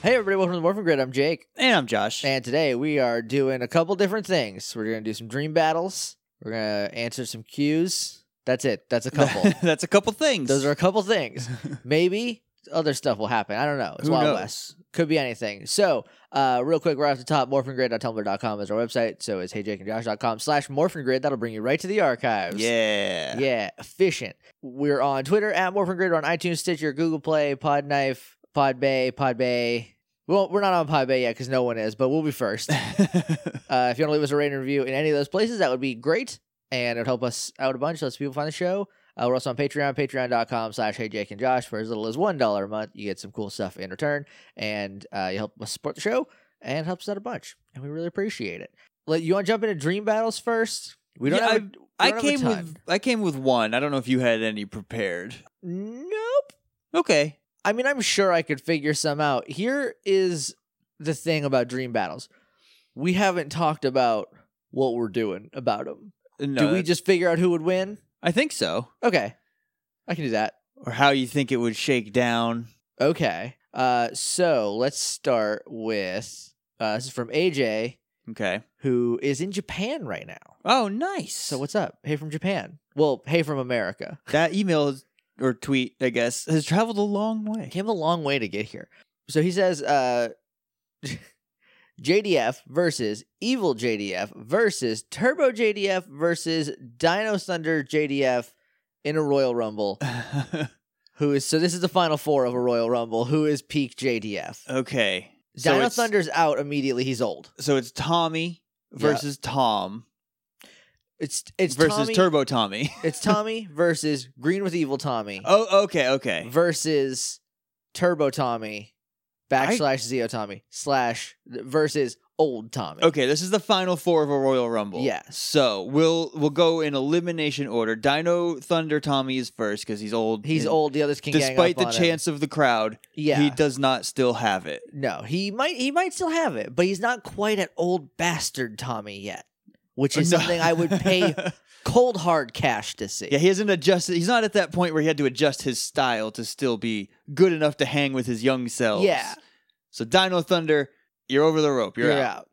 Hey everybody, welcome to the Morphin Grid. I'm Jake. And I'm Josh. And today we are doing a couple different things. We're going to do some dream battles. We're going to answer some cues. That's it. That's a couple. That's a couple things. Those are a couple things. Maybe other stuff will happen. I don't know. It's Who Wild knows? West. Could be anything. So, real quick, right off the top, morphingrid.tumblr.com is our website. So it's heyjakeandjosh.com/morphingrid. That'll bring you right to the archives. Yeah. Yeah, efficient. We're on Twitter at morphingrid. We're on iTunes, Stitcher, Google Play, Podknife, Podbay. Well, we're not on Podbay yet because no one is, but we'll be first. If you want to leave us a rating and review in any of those places, that would be great, and it would help us out a bunch. Lets people find the show. We're also on Patreon, patreon.com/heyjakeandjosh. For as little as $1 a month, you get some cool stuff in return, and you help us support the show, and it helps us out a bunch, and we really appreciate it. You want to jump into dream battles first? We don't have I don't have a ton. came with one. I don't know if you had any prepared. Nope. Okay. I mean, I'm sure I could figure some out. Here is the thing about dream battles. We haven't talked about what we're doing about them. No, Do we just figure out who would win? I think so. Okay. I can do that. Or how you think it would shake down. Okay. So let's start with, this is from AJ, Okay. who is in Japan right now. Oh, nice. So what's up? Hey from Japan. Well, hey from America. That email or tweet, I guess, has traveled a long way. Came a long way to get here. So he says, JDF versus Evil JDF versus Turbo JDF versus Dino Thunder JDF in a Royal Rumble. So this is the final four of a Royal Rumble. Who is peak JDF? Okay. Dino Thunder's out immediately. He's old. So it's Tommy versus Tom. It's versus Tommy, Turbo Tommy. It's Tommy versus Green with Evil Tommy. Oh, okay. Versus Turbo Tommy / Zeo Tommy / versus Old Tommy. Okay, this is the final four of a Royal Rumble. Yes. So we'll go in elimination order. Dino Thunder Tommy is first because he's old. He's old. The others can gang Despite up the on chance of the crowd, Yeah. he does not still have it. No, he might still have it, but he's not quite at old bastard Tommy yet, which is No. something I would pay cold hard cash to see. Yeah, he hasn't adjusted. He's not at that point where he had to adjust his style to still be good enough to hang with his young selves. Yeah. So Dino Thunder, you're over the rope. You're out.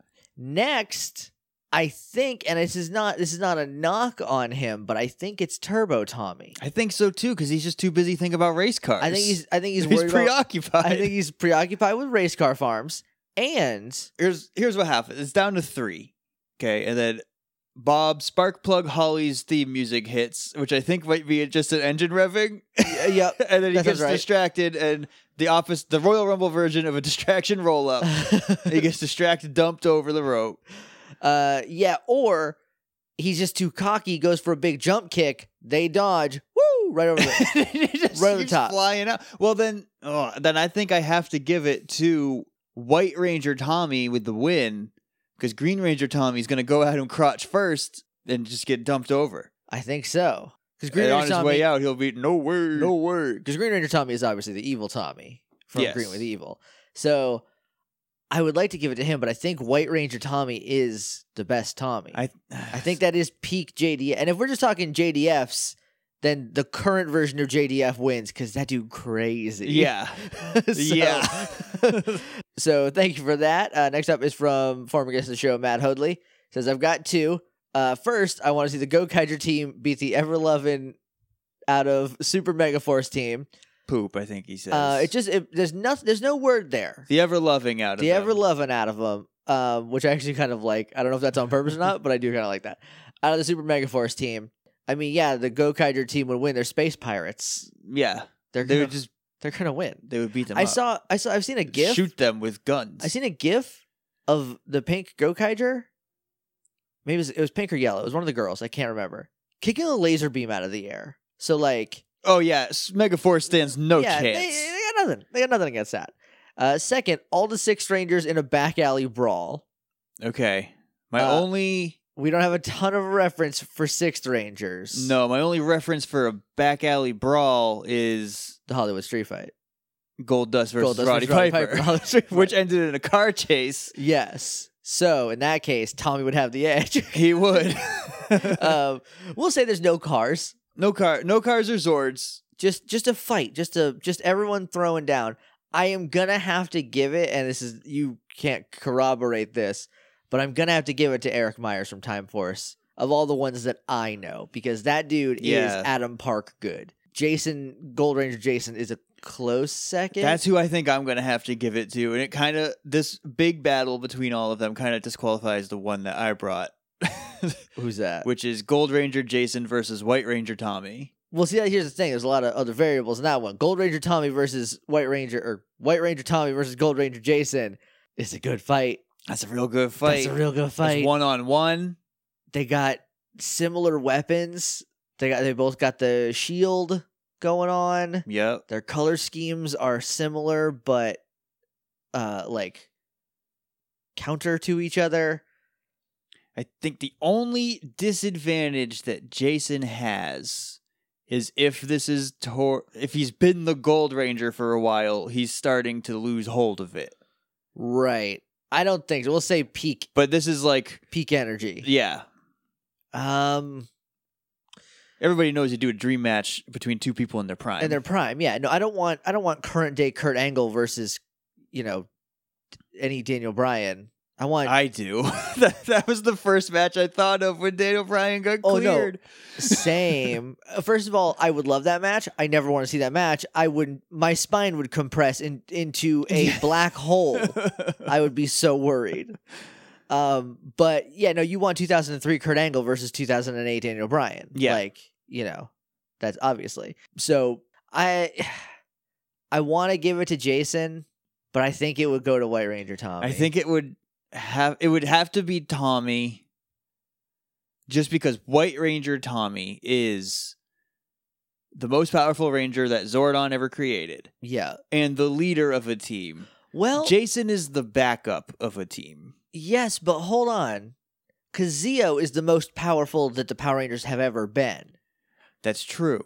Next, I think, and this is not a knock on him, but I think it's Turbo Tommy. I think so too, because he's just too busy thinking about race cars. I think he's he's worried preoccupied. I think he's preoccupied with race car farms. And Here's what happens. It's down to 3. Okay, and then Bob Sparkplug Holly's theme music hits, which I think might be just an engine revving. Yep, And then he that gets sounds right. distracted, and the Royal Rumble version of a distraction roll up. He gets distracted, dumped over the rope. Yeah, or he's just too cocky, goes for a big jump kick, they dodge, woo, right over the He just right over the keeps top. flying out. Well, then I think I have to give it to White Ranger Tommy with the win, because Green Ranger Tommy's going to go at him crotch first and just get dumped over. I think so. Because And Green on Ranger his Tommy, way out, he'll be no word. Because Green Ranger Tommy is obviously the evil Tommy from Yes. Green with Evil. So I would like to give it to him, but I think White Ranger Tommy is the best Tommy. I think that is peak JDF. And if we're just talking JDFs, then the current version of JDF wins because that dude crazy. Yeah. Yeah. So thank you for that. Next up is from former guest of the show, Matt Hoadley. Says, I've got 2. First, I want to see the Gokaiger team beat the Ever-Lovin' out of Super Mega Force team. Poop, I think he says. There's no word there. The ever-loving out of The them. Ever-Lovin' out of them, which I actually kind of like. I don't know if that's on purpose or not, but I do kind of like that. Out of the Super Mega Force team. I mean, yeah, the Gokaiger team would win. They're space pirates. Yeah. They're gonna win. They would beat them up. I've seen a GIF. Shoot them with guns. I've seen a GIF of the pink Gokaiger. Maybe it was pink or yellow. It was one of the girls. I can't remember. Kicking a laser beam out of the air. So like, Oh, yeah. Megaforce stands no yeah, chance. they got nothing. They got nothing against that. Second, all the 6 strangers in a back alley brawl. Okay. We don't have a ton of reference for 6th Rangers. No, my only reference for a back alley brawl is The Hollywood Street Fight. Goldust versus Goldust Roddy versus Roddy Piper, Hollywood Street Fight. which ended in a car chase. Yes. So, in that case, Tommy would have the edge. He would. We'll say there's no cars. No cars or Zords. Just a fight. Just everyone throwing down. I am gonna have to give it, and this is you can't corroborate this, but I'm gonna have to give it to Eric Myers from Time Force of all the ones that I know, because that dude is Adam Park good. Gold Ranger Jason is a close second. That's who I think I'm going to have to give it to. And it kind of, this big battle between all of them kind of disqualifies the one that I brought. Who's that? Which is Gold Ranger Jason versus White Ranger Tommy. Well, see, here's the thing. There's a lot of other variables in that one. Gold Ranger Tommy versus White Ranger, or White Ranger Tommy versus Gold Ranger Jason is a good fight. That's a real good fight. That's a real good fight. It's 1-on-1. They got similar weapons. They both got the shield going on. Yep. Their color schemes are similar, but like counter to each other. I think the only disadvantage that Jason has is if he's been the Gold Ranger for a while, he's starting to lose hold of it. Right. I don't think so. We'll say peak. But this is like peak energy. Yeah. Everybody knows you do a dream match between two people in their prime. In their prime, yeah. No, I don't want current day Kurt Angle versus, any Daniel Bryan. I do. that was the first match I thought of when Daniel Bryan got cleared. No. Same. First of all, I would love that match. I never want to see that match. My spine would compress into a black hole. I would be so worried. But yeah, no, you want 2003 Kurt Angle versus 2008 Daniel Bryan. Yeah. That's obviously. So I want to give it to Jason, but I think it would go to White Ranger Tommy. I think it would have to be Tommy, just because White Ranger Tommy is the most powerful Ranger that Zordon ever created. Yeah. And the leader of a team. Well, Jason is the backup of a team. Yes, but hold on. Because Zeo is the most powerful that the Power Rangers have ever been. That's true.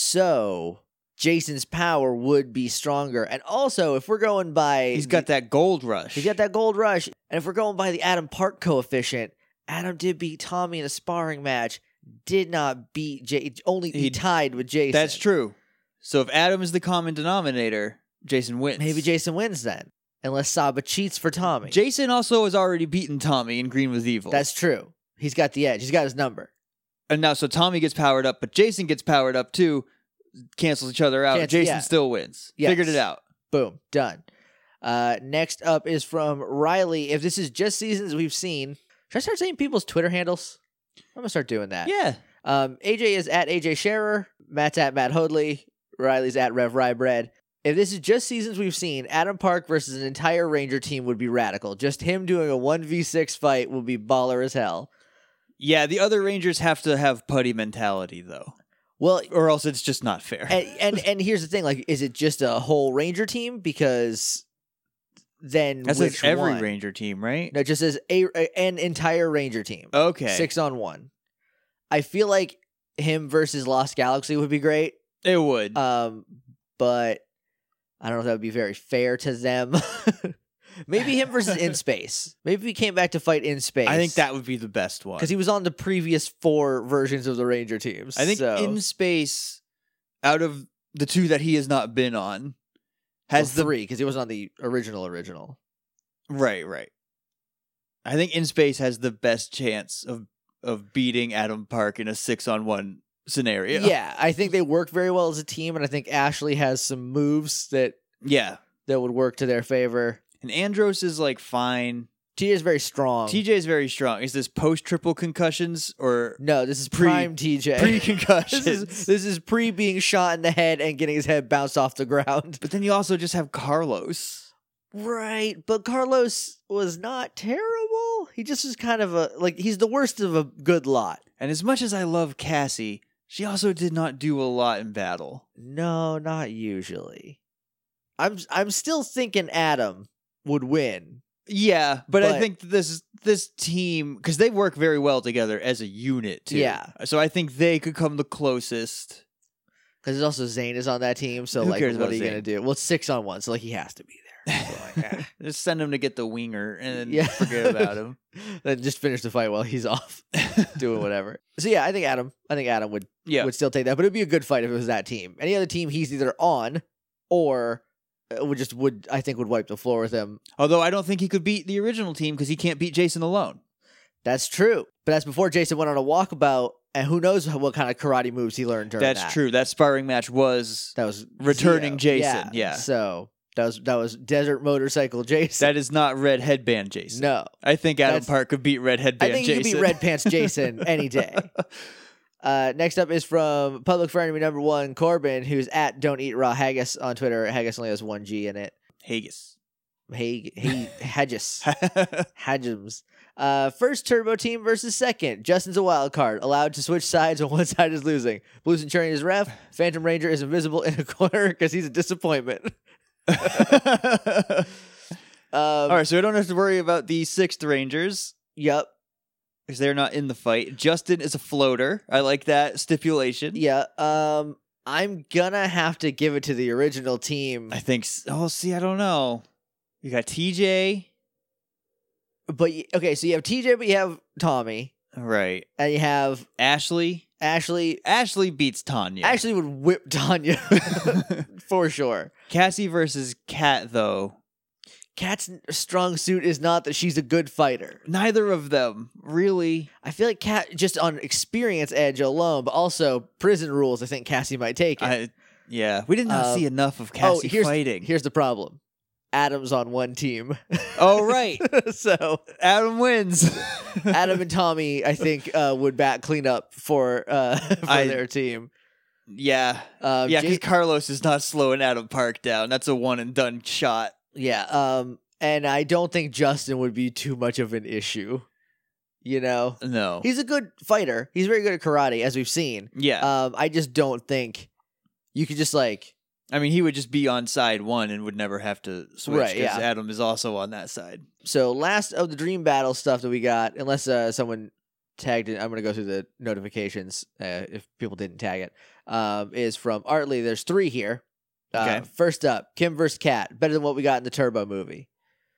So Jason's power would be stronger. And also, if we're going by... He's got that gold rush. He's got that gold rush. And if we're going by the Adam Park coefficient, Adam did beat Tommy in a sparring match, did not beat he tied with Jason. That's true. So if Adam is the common denominator, Jason wins. Maybe Jason wins then. Unless Saba cheats for Tommy. Jason also has already beaten Tommy in Green Was Evil. That's true. He's got the edge. He's got his number. And now, so Tommy gets powered up, but Jason gets powered up too, cancels each other out. Jason still wins. Yes. Figured it out. Boom. Done. Next up is from Riley. If this is just seasons we've seen, should I start saying people's Twitter handles? I'm going to start doing that. Yeah. AJ is at AJ Scherer. Matt's at Matt Hoadley. Riley's at Rev Rybread. If this is just seasons we've seen, Adam Park versus an entire Ranger team would be radical. Just him doing a 1v6 fight would be baller as hell. Yeah, the other Rangers have to have putty mentality, though. Well, or else it's just not fair. And here's the thing: is it just a whole Ranger team? Because then that's like every Ranger team, right? No, it just says an entire Ranger team. Okay, 6-on-1. I feel like him versus Lost Galaxy would be great. It would. But I don't know if that would be very fair to them. Maybe him versus In Space. Maybe if he came back to fight In Space. I think that would be the best one. Because he was on the previous 4 versions of the Ranger teams. I think In Space, out of the 2 that he has not been on, has 3, because he was on the original. Right. I think In Space has the best chance of beating Adam Park in a 6-on-1 scenario. Yeah, I think they work very well as a team, and I think Ashley has some moves that would work to their favor. And Andros is fine. TJ is very strong. TJ is very strong. Is this post-triple concussions or no? This is prime TJ. Pre-concussions. this is pre being shot in the head and getting his head bounced off the ground. But then you also just have Carlos. Right, but Carlos was not terrible. He just was kind of he's the worst of a good lot. And as much as I love Cassie, she also did not do a lot in battle. No, not usually. I'm still thinking Adam would win. Yeah, but I think this team, because they work very well together as a unit too. Yeah. So I think they could come the closest. Because also Zane is on that team, so Who cares what about are you Zane? gonna do? Well, it's 6-on-1, so he has to be there. So, just send him to get the winger and then forget about him. Then just finish the fight while he's off doing whatever. So yeah, I think Adam would still take that, but it'd be a good fight if it was that team. Any other team he's either on or would I think would wipe the floor with him. Although I don't think he could beat the original team because he can't beat Jason alone. That's true. But that's before Jason went on a walkabout, and who knows what kind of karate moves he learned during that. That's true. That sparring match was returning Zio. Jason. Yeah. So that was Desert Motorcycle Jason. That is not Red Headband Jason. No. I think Adam Park could beat Red Headband Jason. I think he could beat Red Pants Jason any day. Next up is from Public Frenemy number 1, Corbin, who's at Don't Eat Raw Haggis on Twitter. Haggis only has one G in it. Haggis. Haggis. Haggims. First Turbo Team versus second. Justin's a wild card, allowed to switch sides when one side is losing. Blue Centurion is ref. Phantom Ranger is invisible in a corner because he's a disappointment. All right, so we don't have to worry about the 6th Rangers. Yep. Because they're not in the fight. Justin is a floater. I like that stipulation. Yeah. I'm gonna have to give it to the original team. I think. Oh, see, I don't know. You got TJ. But okay, so you have TJ, but you have Tommy, right? And you have Ashley. Ashley beats Tanya. Ashley would whip Tanya for sure. Cassie versus Kat, though. Kat's strong suit is not that she's a good fighter. Neither of them, really. I feel like Kat, just on experience edge alone, but also prison rules, I think Cassie might take it. Yeah, we did not see enough of Cassie fighting. Here's the problem. Adam's on one team. Oh, right. So Adam wins. Adam and Tommy, I think, would bat clean up for their team. Yeah. Because Carlos is not slowing Adam Park down. That's a one-and-done shot. Yeah, and I don't think Justin would be too much of an issue, you know? No. He's a good fighter. He's very good at karate, as we've seen. Yeah. I just don't think you could just, like... I mean, he would just be on side 1 and would never have to switch, right, yeah. Adam is also on that side. So, last of the Dream Battle stuff that we got, unless someone tagged it, I'm going to go through the notifications if people didn't tag it, is from Artley. There's 3 here. Okay. First up, Kim versus Kat. Better than what we got in the Turbo movie.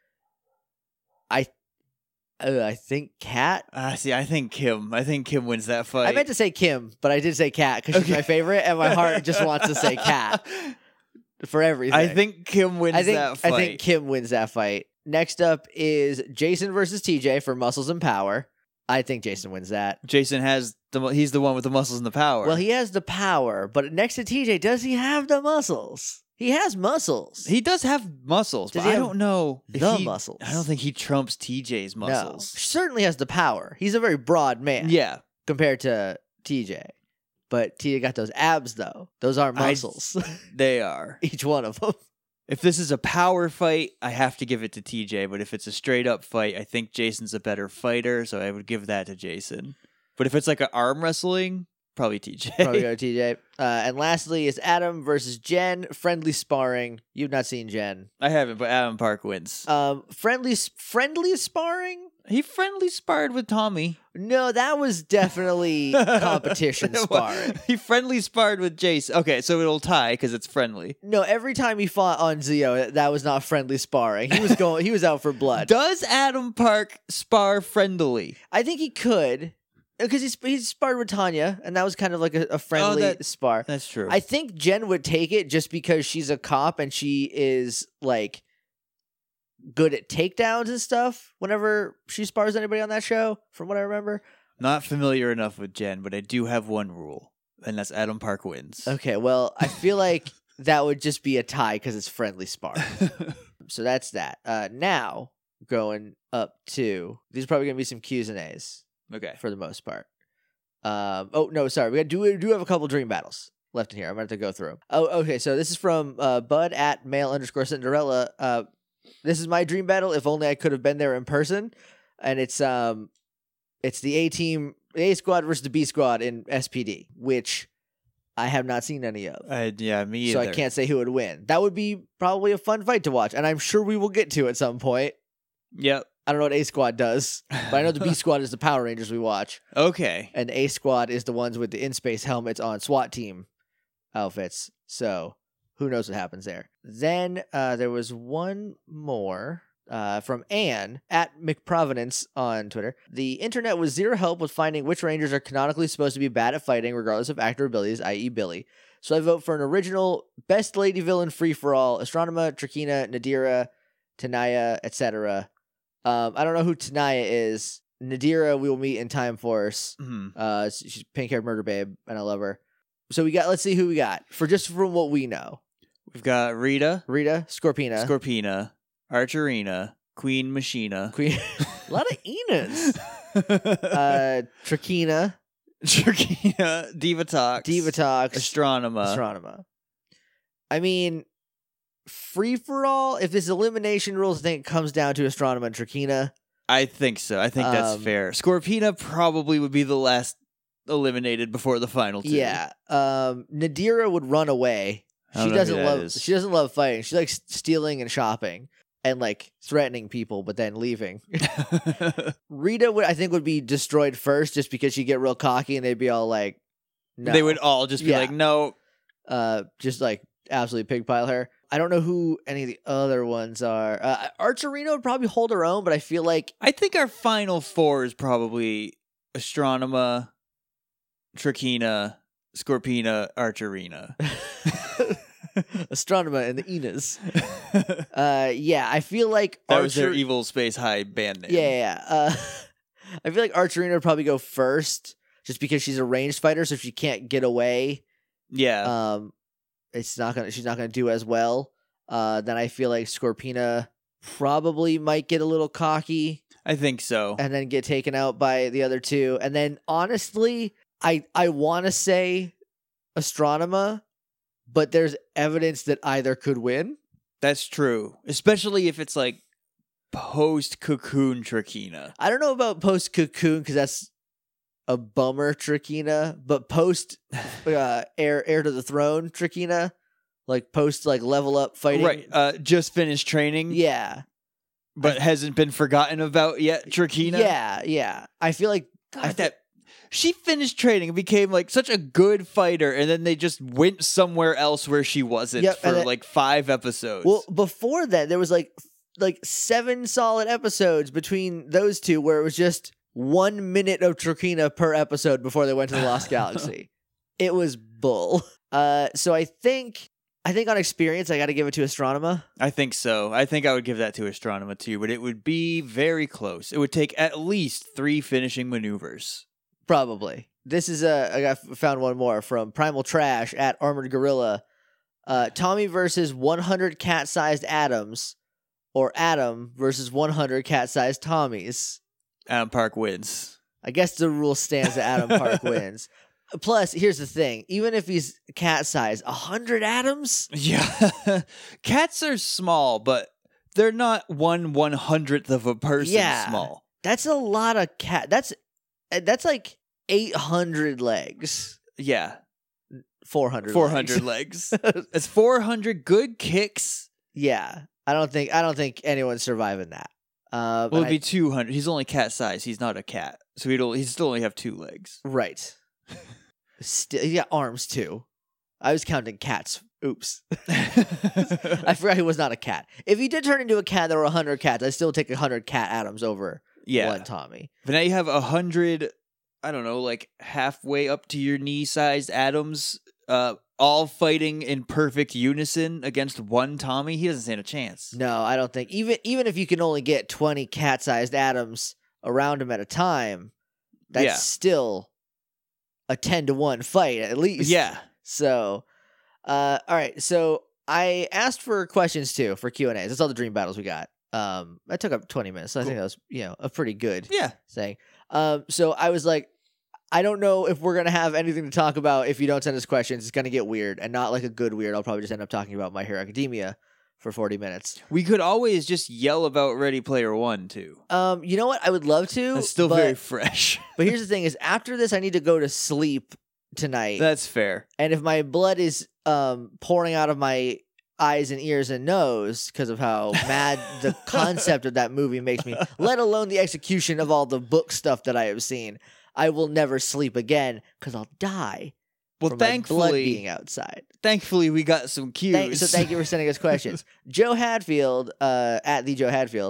I think Kat. See, I think Kim. I think Kim wins that fight. I meant to say Kim, but I did say Kat because she's my favorite, and my heart just wants to say Kat for everything. I think Kim wins that fight. I think Kim wins that fight. Next up is Jason versus TJ for Muscles and Power. I think Jason wins that. Jason he's the one with the muscles and the power. Well, he has the power, but next to TJ, does he have the muscles? He has muscles. He does have muscles, but I don't know the muscles. I don't think he trumps TJ's muscles. No. Certainly has the power. He's a very broad man. Yeah. Compared to TJ. But TJ got those abs, though. Those are muscles. They are. Each one of them. If this is a power fight, I have to give it to TJ. But if it's a straight up fight, I think Jason's a better fighter, so I would give that to Jason. But if it's like an arm wrestling, probably TJ. Probably go to TJ. And lastly is Adam versus Jen. Friendly sparring. You've not seen Jen. I haven't, but Adam Park wins. Friendly sparring? He friendly sparred with Tommy. No, that was definitely competition sparring. He friendly sparred with Jason. Okay, so it'll tie because it's friendly. No, every time he fought on Zio, that was not friendly sparring. He was out for blood. Does Adam Park spar friendly? I think he could. Because he sparred with Tanya, and that was kind of like a friendly spar. That's true. I think Jen would take it just because she's a cop and she is, like, good at takedowns and stuff whenever she spars anybody on that show, from what I remember. Not familiar enough with Jen, but I do have one rule, and that's Adam Park wins. Okay, well, I feel like that would just be a tie because it's friendly sparring. So that's that. Now, going up to... These are probably going to be some Q's and A's. Okay. For the most part. Sorry. We do have a couple dream battles left in here. I'm going to have to go through them. Oh, okay. So this is from Bud at male_Cinderella. This is my dream battle. If only I could have been there in person. And it's the A team, the A squad versus the B squad in SPD, which I have not seen any of. Yeah, me either. So I can't say who would win. That would be probably a fun fight to watch. And I'm sure we will get to at some point. Yep. I don't know what A Squad does, but I know the B Squad is the Power Rangers we watch. Okay. And A Squad is the ones with the in-space helmets on SWAT team outfits. So who knows what happens there. Then there was one more. from Anne at McProvidence on Twitter. The internet was zero help with finding which Rangers are canonically supposed to be bad at fighting, regardless of actor abilities, i.e., Billy. So I vote for an original best lady villain free for all: Astronema, Trakina, Nadira, Tanaya, etc. I don't know who Tanaya is. Nadira we will meet in Time Force. Mhm. She's pink-haired murder babe, and I love her. So let's see who we got from what we know. We've got Rita, Scorpina, Archerina, Queen Machina. Queen. A lot of Enas. Trakina, Trakina, Divatox, Astronema. I mean, free for all. If this elimination rules, I think it comes down to Astronema and Trakina. I think so. I think that's fair. Scorpina probably would be the last eliminated before the final two. Yeah. Nadira would run away. She doesn't love fighting. She likes stealing and shopping and like threatening people, but then leaving. Rita would be destroyed first, just because she'd get real cocky and they'd be all like, no. They would all just be like, no. Just like absolutely pigpile her. I don't know who any of the other ones are. Archerina would probably hold her own, but I feel like I think our final four is probably Astronema, Trakina, Scorpina, Archerina. Astronema and the Enas. Yeah, I feel like that was their Evil Space High band name. Yeah. I feel like Archerina would probably go first, just because she's a ranged fighter, so if she can't get away, yeah, she's not gonna do as well. Then I feel like Scorpina probably might get a little cocky. I think so, and then get taken out by the other two. And then honestly, I want to say Astronema, but there's evidence that either could win. That's true, especially if it's like post Cocoon Trakina. I don't know about post Cocoon because that's a bummer Trakina, but post heir to the throne Trakina, like post like level up fighting, right? Just finished training, yeah, but hasn't been forgotten about yet. Trakina, yeah. I feel like that she finished training and became like such a good fighter, and then they just went somewhere else where she wasn't for like 5 episodes. Well, before that, there was like 7 solid episodes between those two where it was just 1 minute of Trakina per episode before they went to the Lost Galaxy. It was bull. So I think on experience, I got to give it to Astronema. I think so. I think I would give that to Astronema too, but it would be very close. It would take at least 3 finishing maneuvers. Probably. This is I found one more from Primal Trash at Armored Gorilla. Tommy versus 100 cat-sized Adams, or Adam versus 100 cat-sized Tommies. Adam Park wins. I guess the rule stands that Adam Park wins. Plus, here's the thing. Even if he's cat-sized, 100 Adams? Yeah. Cats are small, but they're not 1/100th of a person small. That's a lot of cat. That's like 800 legs. Yeah. 400 legs. It's 400 good kicks. Yeah. I don't think anyone's surviving that. Well, it'd be 200. He's only cat size. He's not a cat. So he'd still only have 2 legs. Right. He got arms too. I was counting cats. Oops. I forgot he was not a cat. If he did turn into a cat, there were 100 cats. I'd still take 100 cat Adams over one Tommy. But now you have 100, I don't know, like halfway up to your knee-sized Adams, all fighting in perfect unison against one Tommy. He doesn't stand a chance. No, I don't think. Even if you can only get 20 cat-sized Adams around him at a time, that's still a 10-to-1 fight at least. Yeah. So, all right. So I asked for questions too for Q&As. That's all the dream battles we got. That took up 20 minutes. So I think that was, a pretty good thing. So I was like, I don't know if we're going to have anything to talk about if you don't send us questions. It's going to get weird, and not like a good weird. I'll probably just end up talking about My Hero Academia for 40 minutes. We could always just yell about Ready Player One too. You know what? I would love to. It's still very fresh. But here's the thing is, after this, I need to go to sleep tonight. That's fair. And if my blood is pouring out of my eyes and ears and nose because of how mad the concept of that movie makes me, let alone the execution of all the book stuff that I have seen, I will never sleep again because I'll die. Well, from thankfully, my blood being outside. Thankfully, we got some cues. So thank you for sending us questions. Joe Hadfield, at the Joe Hadfield,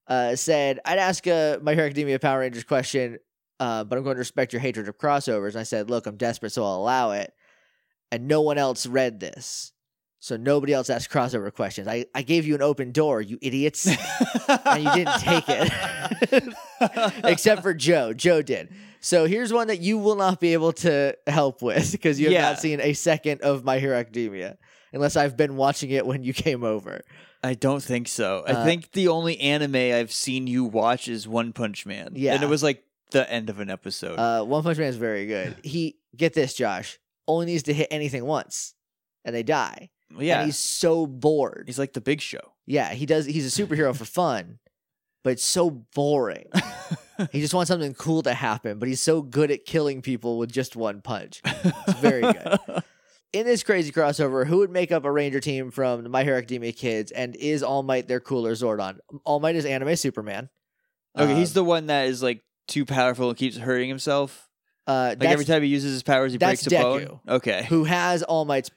said, I'd ask My Hero Academia Power Rangers question, but I'm going to respect your hatred of crossovers. And I said, look, I'm desperate, so I'll allow it. And no one else read this. So nobody else asked crossover questions. I gave you an open door, you idiots. And you didn't take it. Except for Joe. Joe did. So here's one that you will not be able to help with because you have not seen a second of My Hero Academia. Unless I've been watching it when you came over. I don't think so. I think the only anime I've seen you watch is One Punch Man. Yeah. And it was like the end of an episode. One Punch Man is very good. Get this, Josh, only needs to hit anything once and they die. Yeah. And he's so bored. He's like the Big Show. Yeah, he's a superhero for fun, but it's so boring. He just wants something cool to happen, but he's so good at killing people with just one punch. It's very good. In this crazy crossover, who would make up a Ranger team from the My Hero Academia kids, and is All Might their cooler Zordon? All Might is anime Superman. Okay, he's the one that is like too powerful and keeps hurting himself. Like every time he uses his powers, he breaks a bone. Okay, who has All Might's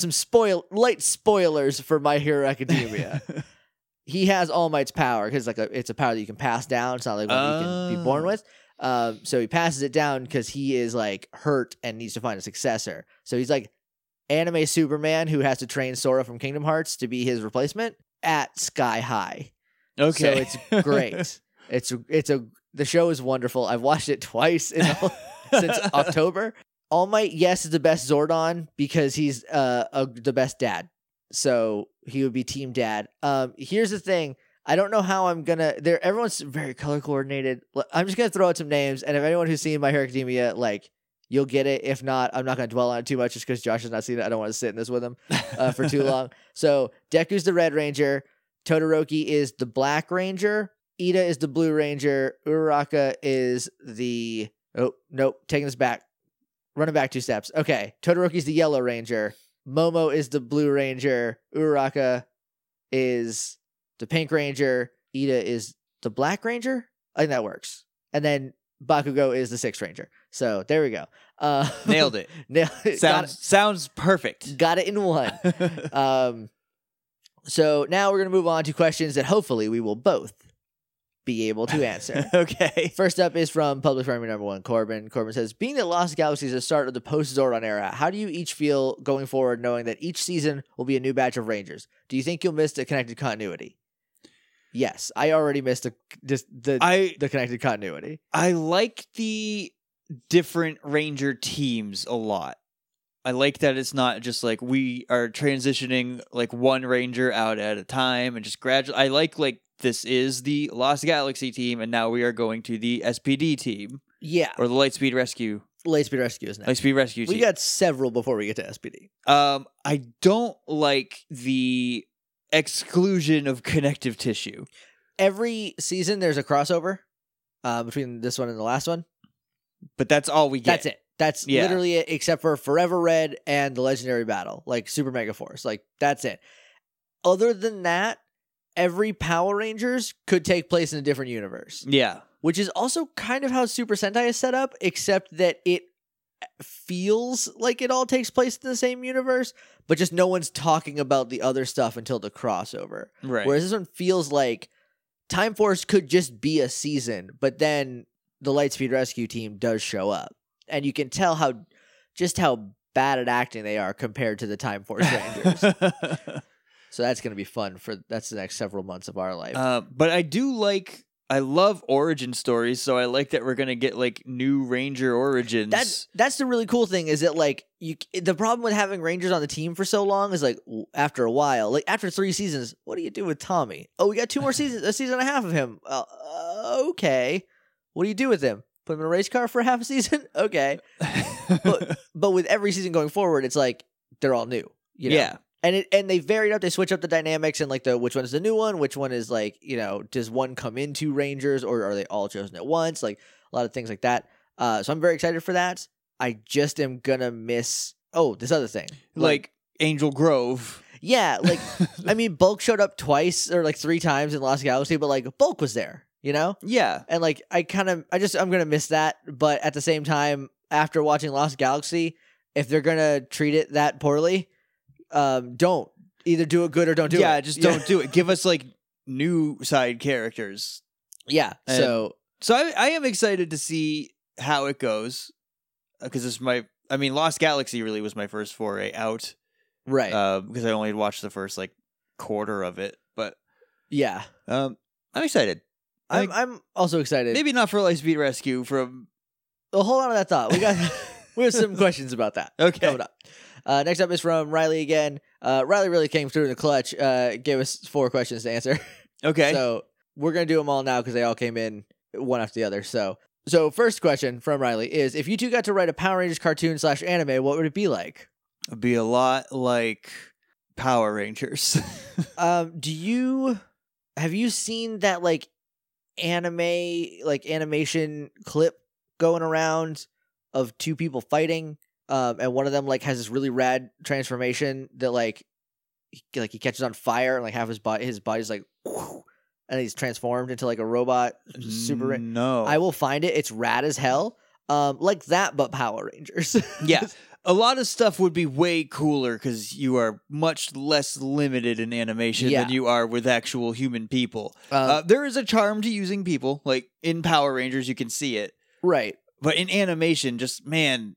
light spoilers for My Hero Academia. He has All Might's power because it's a power that you can pass down. It's not like one you can be born with. So he passes it down because he is like hurt and needs to find a successor. So he's like anime Superman who has to train Sora from Kingdom Hearts to be his replacement at Sky High. Okay, so it's great. The show is wonderful. I've watched it twice since October. All Might, yes, is the best Zordon because he's the best dad. So he would be Team Dad. Here's the thing. I don't know how I'm gonna. Everyone's very color coordinated. I'm just gonna throw out some names, and if anyone who's seen My Hero Academia, like, you'll get it. If not, I'm not gonna dwell on it too much, just because Josh has not seen it. I don't want to sit in this with him for too long. So Deku's the Red Ranger. Todoroki is the Black Ranger. Ida is the Blue Ranger. Uraraka is the... Oh, nope. Taking this back. Running back 2 steps. Okay. Todoroki's the Yellow Ranger. Momo is the Blue Ranger. Uraraka is the Pink Ranger. Ida is the Black Ranger? I think that works. And then Bakugo is the Sixth Ranger. So there we go. Nailed it. Sounds perfect. Got it in one. So now we're going to move on to questions that hopefully we will both be able to answer. Okay. First up is from Public Framing number 1, Corbin. Corbin says, being that Lost Galaxy is the start of the post-Zordon era, how do you each feel going forward knowing that each season will be a new batch of Rangers? Do you think you'll miss the connected continuity? Yes, I already missed the connected continuity. I like the different Ranger teams a lot. I like that it's not just like we are transitioning like one Ranger out at a time and just gradually. I like this is the Lost Galaxy team, and now we are going to the SPD team. Yeah. Or the Lightspeed Rescue. Lightspeed Rescue is next. Lightspeed Rescue team. We got several before we get to SPD. I don't like the exclusion of connective tissue. Every season there's a crossover between this one and the last one. But that's all we get. That's it. That's literally it, except for Forever Red and the Legendary Battle, like Super Mega Force. Like, that's it. Other than that, every Power Rangers could take place in a different universe. Yeah. Which is also kind of how Super Sentai is set up, except that it feels like it all takes place in the same universe, but just no one's talking about the other stuff until the crossover. Right. Whereas this one feels like Time Force could just be a season, but then the Lightspeed Rescue team does show up. And you can tell how bad at acting they are compared to the Time Force Rangers. So that's going to be fun. That's the next several months of our life. But I love origin stories, so I like that we're going to get like new Ranger origins. That's the really cool thing is that like the problem with having Rangers on the team for so long is like after a while, like after 3 seasons, what do you do with Tommy? Oh, we got 2 more seasons, a season and a half of him. Okay. What do you do with him? Put him in a race car for half a season? Okay. but with every season going forward, it's like they're all new. You know? Yeah. And they varied up, they switch up the dynamics and like which one is the new one, which one is like, does one come into Rangers or are they all chosen at once? Like a lot of things like that. So I'm very excited for that. I just am gonna miss this other thing. Like Angel Grove. Yeah, like I mean Bulk showed up twice or like 3 times in Lost Galaxy, but like Bulk was there. Yeah. And like I'm gonna miss that, but at the same time, after watching Lost Galaxy, if they're gonna treat it that poorly, don't either do it good or don't do it. Yeah, just don't do it. Give us like new side characters. Yeah. So I am excited to see how it goes, because Lost Galaxy really was my first foray out, right? Because I only had watched the first like quarter of it, but yeah, I'm excited. I'm also excited. Maybe not for Lightspeed Rescue. Well, hold on to that thought. We have some questions about that. Okay. Coming up. Next up is from Riley again. Riley really came through in the clutch. Gave us 4 questions to answer. Okay. So we're going to do them all now because they all came in one after the other. So first question from Riley is, if you two got to write a Power Rangers cartoon / anime, what would it be like? It'd be a lot like Power Rangers. Have you seen that like animation clip going around of 2 people fighting? And one of them like has this really rad transformation that like he catches on fire and like half his body's like whoosh, and he's transformed into like a robot. Super. No, I will find it. It's rad as hell. Like that, but Power Rangers. Yeah, a lot of stuff would be way cooler because you are much less limited in animation than you are with actual human people. There is a charm to using people. Like in Power Rangers, you can see it, right? But in animation, just man,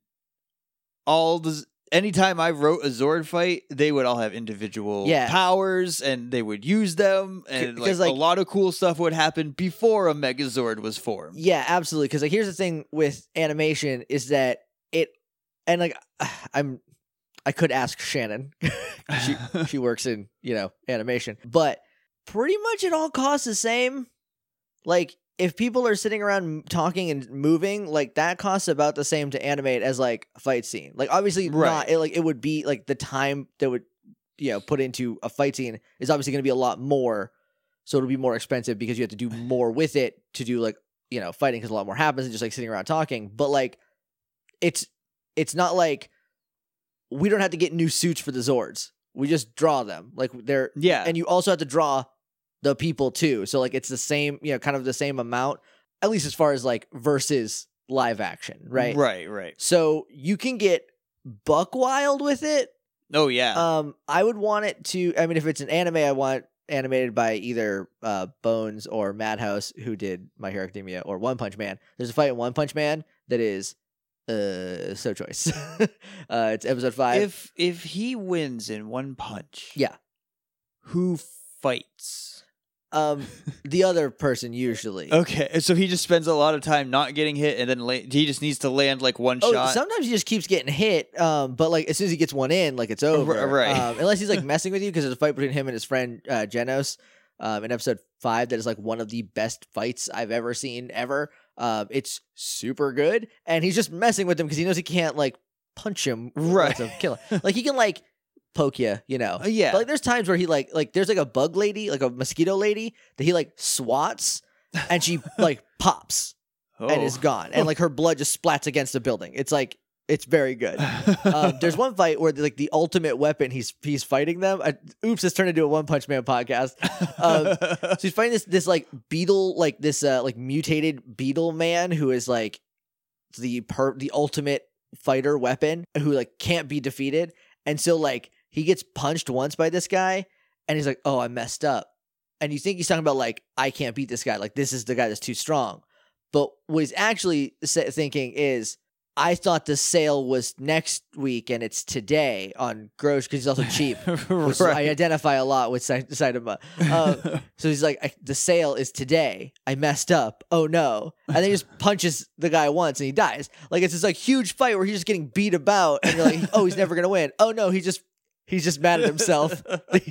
anytime I wrote a Zord fight, they would all have individual powers, and they would use them, and like a lot of cool stuff would happen before a Megazord was formed. Yeah, absolutely. Because like here's the thing with animation is that I could ask Shannon. she works in animation, but pretty much it all costs the same. Like if people are sitting around talking and moving, like that costs about the same to animate as like a fight scene. Like obviously not. It would be like the time that would put into a fight scene is obviously going to be a lot more. So it'll be more expensive because you have to do more with it to do like fighting, because a lot more happens than just like sitting around talking. But like it's not like we don't have to get new suits for the Zords. We just draw them. Like they're and you also have to draw the people too. So like it's the same, kind of the same amount, at least as far as like versus live action, right? Right. So you can get buck wild with it. Oh yeah. I would want it to. I mean, if it's an anime, I want animated by either Bones or Madhouse, who did My Hero Academia, or One Punch Man. There's a fight in One Punch Man that is so choice. It's episode 5. If he wins in One Punch, who fights? The other person usually. Okay, so he just spends a lot of time not getting hit, and then he just needs to land like one shot. Sometimes he just keeps getting hit, but like as soon as he gets one in, like it's over. Right. Unless he's like messing with you, because there's a fight between him and his friend Genos in episode 5 that is like one of the best fights I've ever seen ever. It's super good, and he's just messing with him because he knows he can't like punch him to kill him. Like he can like poke you, But like there's times where he like there's like a bug lady, like a mosquito lady that he like swats, and she like pops and is gone, and like her blood just splats against the building. It's like it's very good. There's one fight where like the ultimate weapon, he's fighting them. Oops, it's turned into a One Punch Man podcast. So he's fighting this like beetle, like this like mutated beetle man who is like the ultimate fighter weapon who like can't be defeated, and so like he gets punched once by this guy, and he's like, "Oh, I messed up." And you think he's talking about like, "I can't beat this guy. Like this is the guy that's too strong." But what he's actually thinking is, I thought the sale was next week and it's today on Grosh, because he's also cheap, which I identify a lot with Saitama. So he's like, the sale is today. I messed up. Oh no. And then he just punches the guy once and he dies. Like it's this like huge fight where he's just getting beat about, and you're like, oh, he's never going to win. Oh no, he's just mad at himself,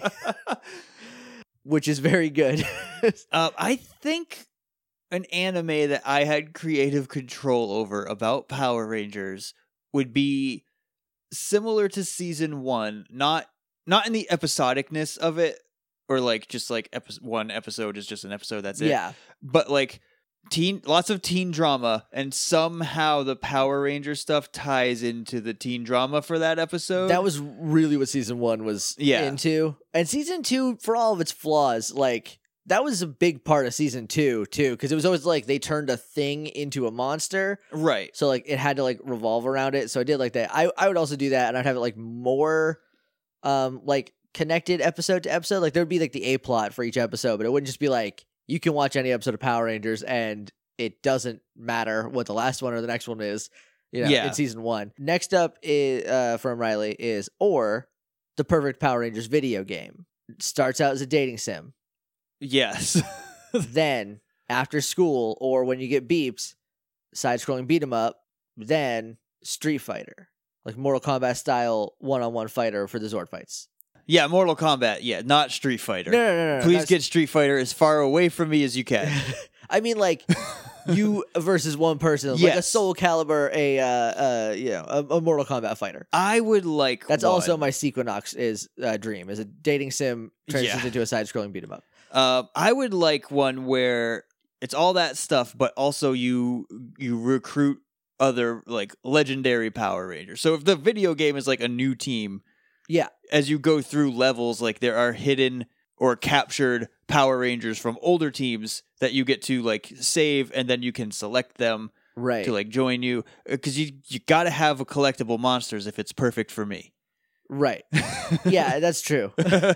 which is very good. I think an anime that I had creative control over about Power Rangers would be similar to season 1, not in the episodicness of it, or like just like one episode is just an episode, that's it. Yeah. But like lots of teen drama, and somehow the Power Ranger stuff ties into the teen drama for that episode. That was really what season 1 was into. And season 2, for all of its flaws, like that was a big part of season 2 too, because it was always like they turned a thing into a monster, right? So like it had to like revolve around it. So I did like that. I would also do that, and I'd have it like more like connected episode to episode. Like there would be like the A plot for each episode, but it wouldn't just be like you can watch any episode of Power Rangers and it doesn't matter what the last one or the next one is, in season 1. Next up is from Riley is or the perfect Power Rangers video game. It starts out as a dating sim. Yes. Then after school or when you get beeped, side-scrolling beat 'em up. Then Street Fighter, like Mortal Kombat style one-on-one fighter for the Zord fights. Yeah, Mortal Kombat. Yeah, not Street Fighter. No. Please get Street Fighter as far away from me as you can. I mean, like you versus one person, like a Soul Calibur, a Mortal Kombat fighter. I would like. That's also my Sequinox is dream, is a dating sim transitions into a side-scrolling beat 'em up. I would like one where it's all that stuff, but also you recruit other like legendary Power Rangers. So if the video game is like a new team, as you go through levels, like there are hidden or captured Power Rangers from older teams that you get to like save, and then you can select them to like join you, because you got to have a collectible monsters if it's perfect for me. Right. Yeah, that's true.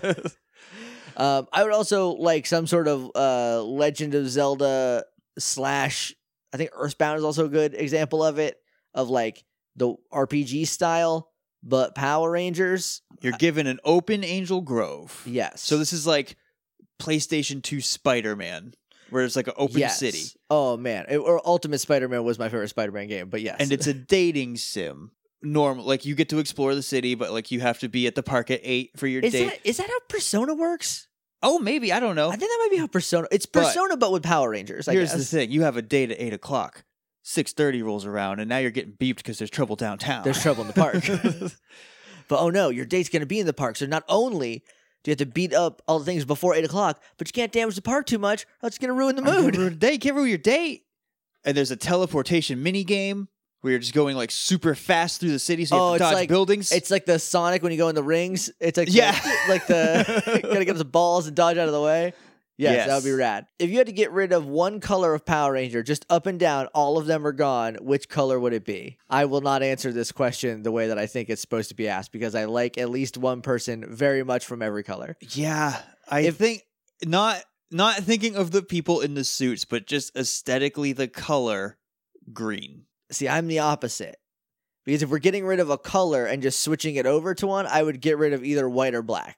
I would also like some sort of Legend of Zelda / I think Earthbound is also a good example of it, of like the RPG style, but Power Rangers. You're given an open Angel Grove. Yes. So this is like PlayStation 2 Spider-Man, where it's like an open city. Oh, man. Or Ultimate Spider-Man was my favorite Spider-Man game, but yes. And it's a dating sim. Normal, like you get to explore the city, but like you have to be at the park at 8 for your date. Is that how Persona works? Oh, maybe. I don't know. I think that might be how Persona... It's Persona, but with Power Rangers, I guess. Here's the thing. You have a date at 8 o'clock. 6:30 rolls around, and now you're getting beeped because there's trouble downtown. There's trouble in the park. But oh no, your date's going to be in the park. So not only do you have to beat up all the things before 8 o'clock, but you can't damage the park too much, or it's going to ruin the mood. You can't ruin your date. And there's a teleportation mini game where you're just going like super fast through the city, so you have to dodge buildings. It's like the Sonic when you go in the rings. It's like like the gotta get the balls and dodge out of the way. Yes, that would be rad. If you had to get rid of one color of Power Ranger, just up and down, all of them are gone, which color would it be? I will not answer this question the way that I think it's supposed to be asked, because I like at least one person very much from every color. Yeah, I think not thinking of the people in the suits, but just aesthetically the color green. See, I'm the opposite. Because if we're getting rid of a color and just switching it over to one, I would get rid of either white or black.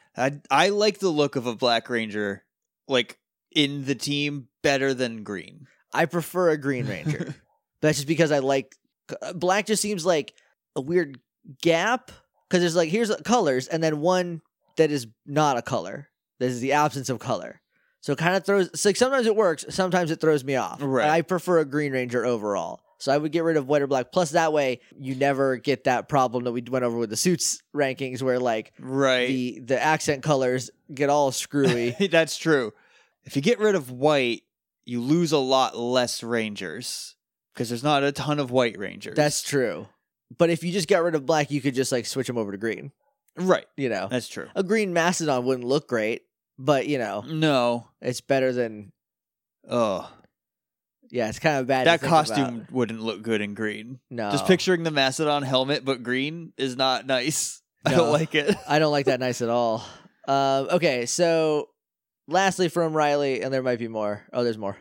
I like the look of a Black Ranger, like, in the team better than green. I prefer a Green Ranger. That's just because I like... Black just seems like a weird gap. Because there's like, here's colors, and then one that is not a color. This is the absence of color. So it kind of throws... It's like sometimes it works, sometimes it throws me off. Right. And I prefer a Green Ranger overall. So I would get rid of white or black. Plus, that way, you never get that problem that we went over with the suits rankings where, like, the accent colors get all screwy. That's true. If you get rid of white, you lose a lot less Rangers because there's not a ton of white Rangers. That's true. But if you just got rid of black, you could just, like, switch them over to green. Right. You know? That's true. A green Mastodon wouldn't look great, but, you know. No. It's better than... Oh. Yeah, it's kind of bad. That costume wouldn't look good in green. No. Just picturing the Mastodon helmet, but green is not nice. No, I don't like it. I don't like that nice at all. Okay, so lastly from Riley, and there might be more. Oh, there's more.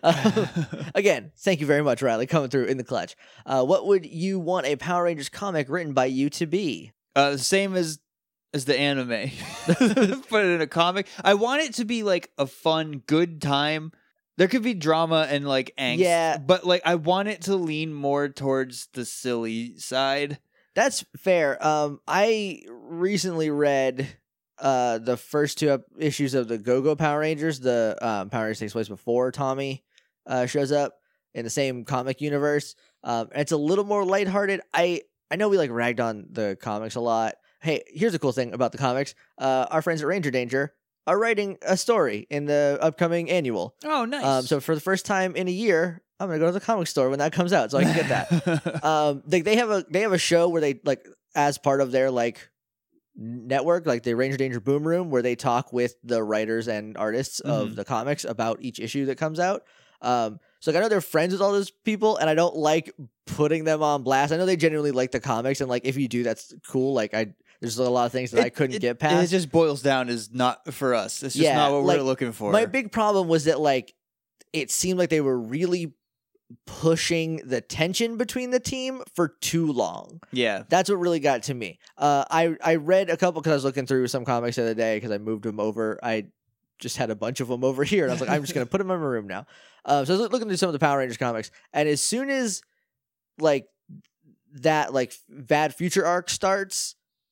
Again, thank you very much, Riley, coming through in the clutch. What would you want a Power Rangers comic written by you to be? The same as the anime. Put it in a comic. I want it to be like a fun, good time. There could be drama and like angst, but like I want it to lean more towards the silly side. That's fair. I recently read the first 2 issues of the Go-Go Power Rangers. The Power Rangers takes place before Tommy shows up in the same comic universe. It's a little more lighthearted. I know we like ragged on the comics a lot. Hey, here's a cool thing about the comics. Our friends at Ranger Danger are writing a story in the upcoming annual. Oh, nice. So for the first time in a year, I'm gonna go to the comic store when that comes out, so I can get that. They have a show where they, like, as part of their like network, like the Ranger Danger Boom Room, where they talk with the writers and artists of the comics about each issue that comes out. So like, I know they're friends with all those people, and I don't like putting them on blast. I know they genuinely like the comics, and like if you do, that's cool. Like There's a lot of things that I couldn't get past. It just boils down as not for us. It's just not what we're looking for. My big problem was that like it seemed like they were really pushing the tension between the team for too long. Yeah. That's what really got to me. I read a couple because I was looking through some comics the other day because I moved them over. I just had a bunch of them over here, and I was like, I'm just going to put them in my room now. So I was looking through some of the Power Rangers comics, and as soon as like that like Bad Future arc starts,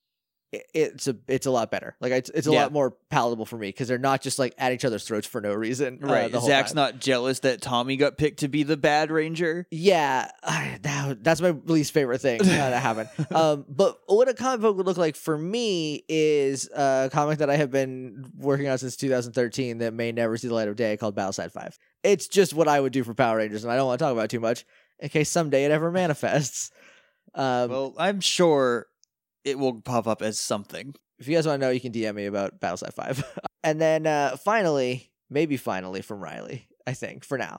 it's a lot better. Like it's a lot more palatable for me because they're not just like at each other's throats for no reason. Right. The whole Zach's time. not jealous that Tommy got picked to be the bad ranger. Yeah, that's my least favorite thing that happened. But what a comic book would look like for me is a comic that I have been working on since 2013 that may never see the light of day called Battleside 5. It's just what I would do for Power Rangers, and I don't want to talk about it too much in case someday it ever manifests. Well, I'm sure it will pop up as something. If you guys want to know, you can DM me about Battleside 5. And then finally from Riley, I think, for now.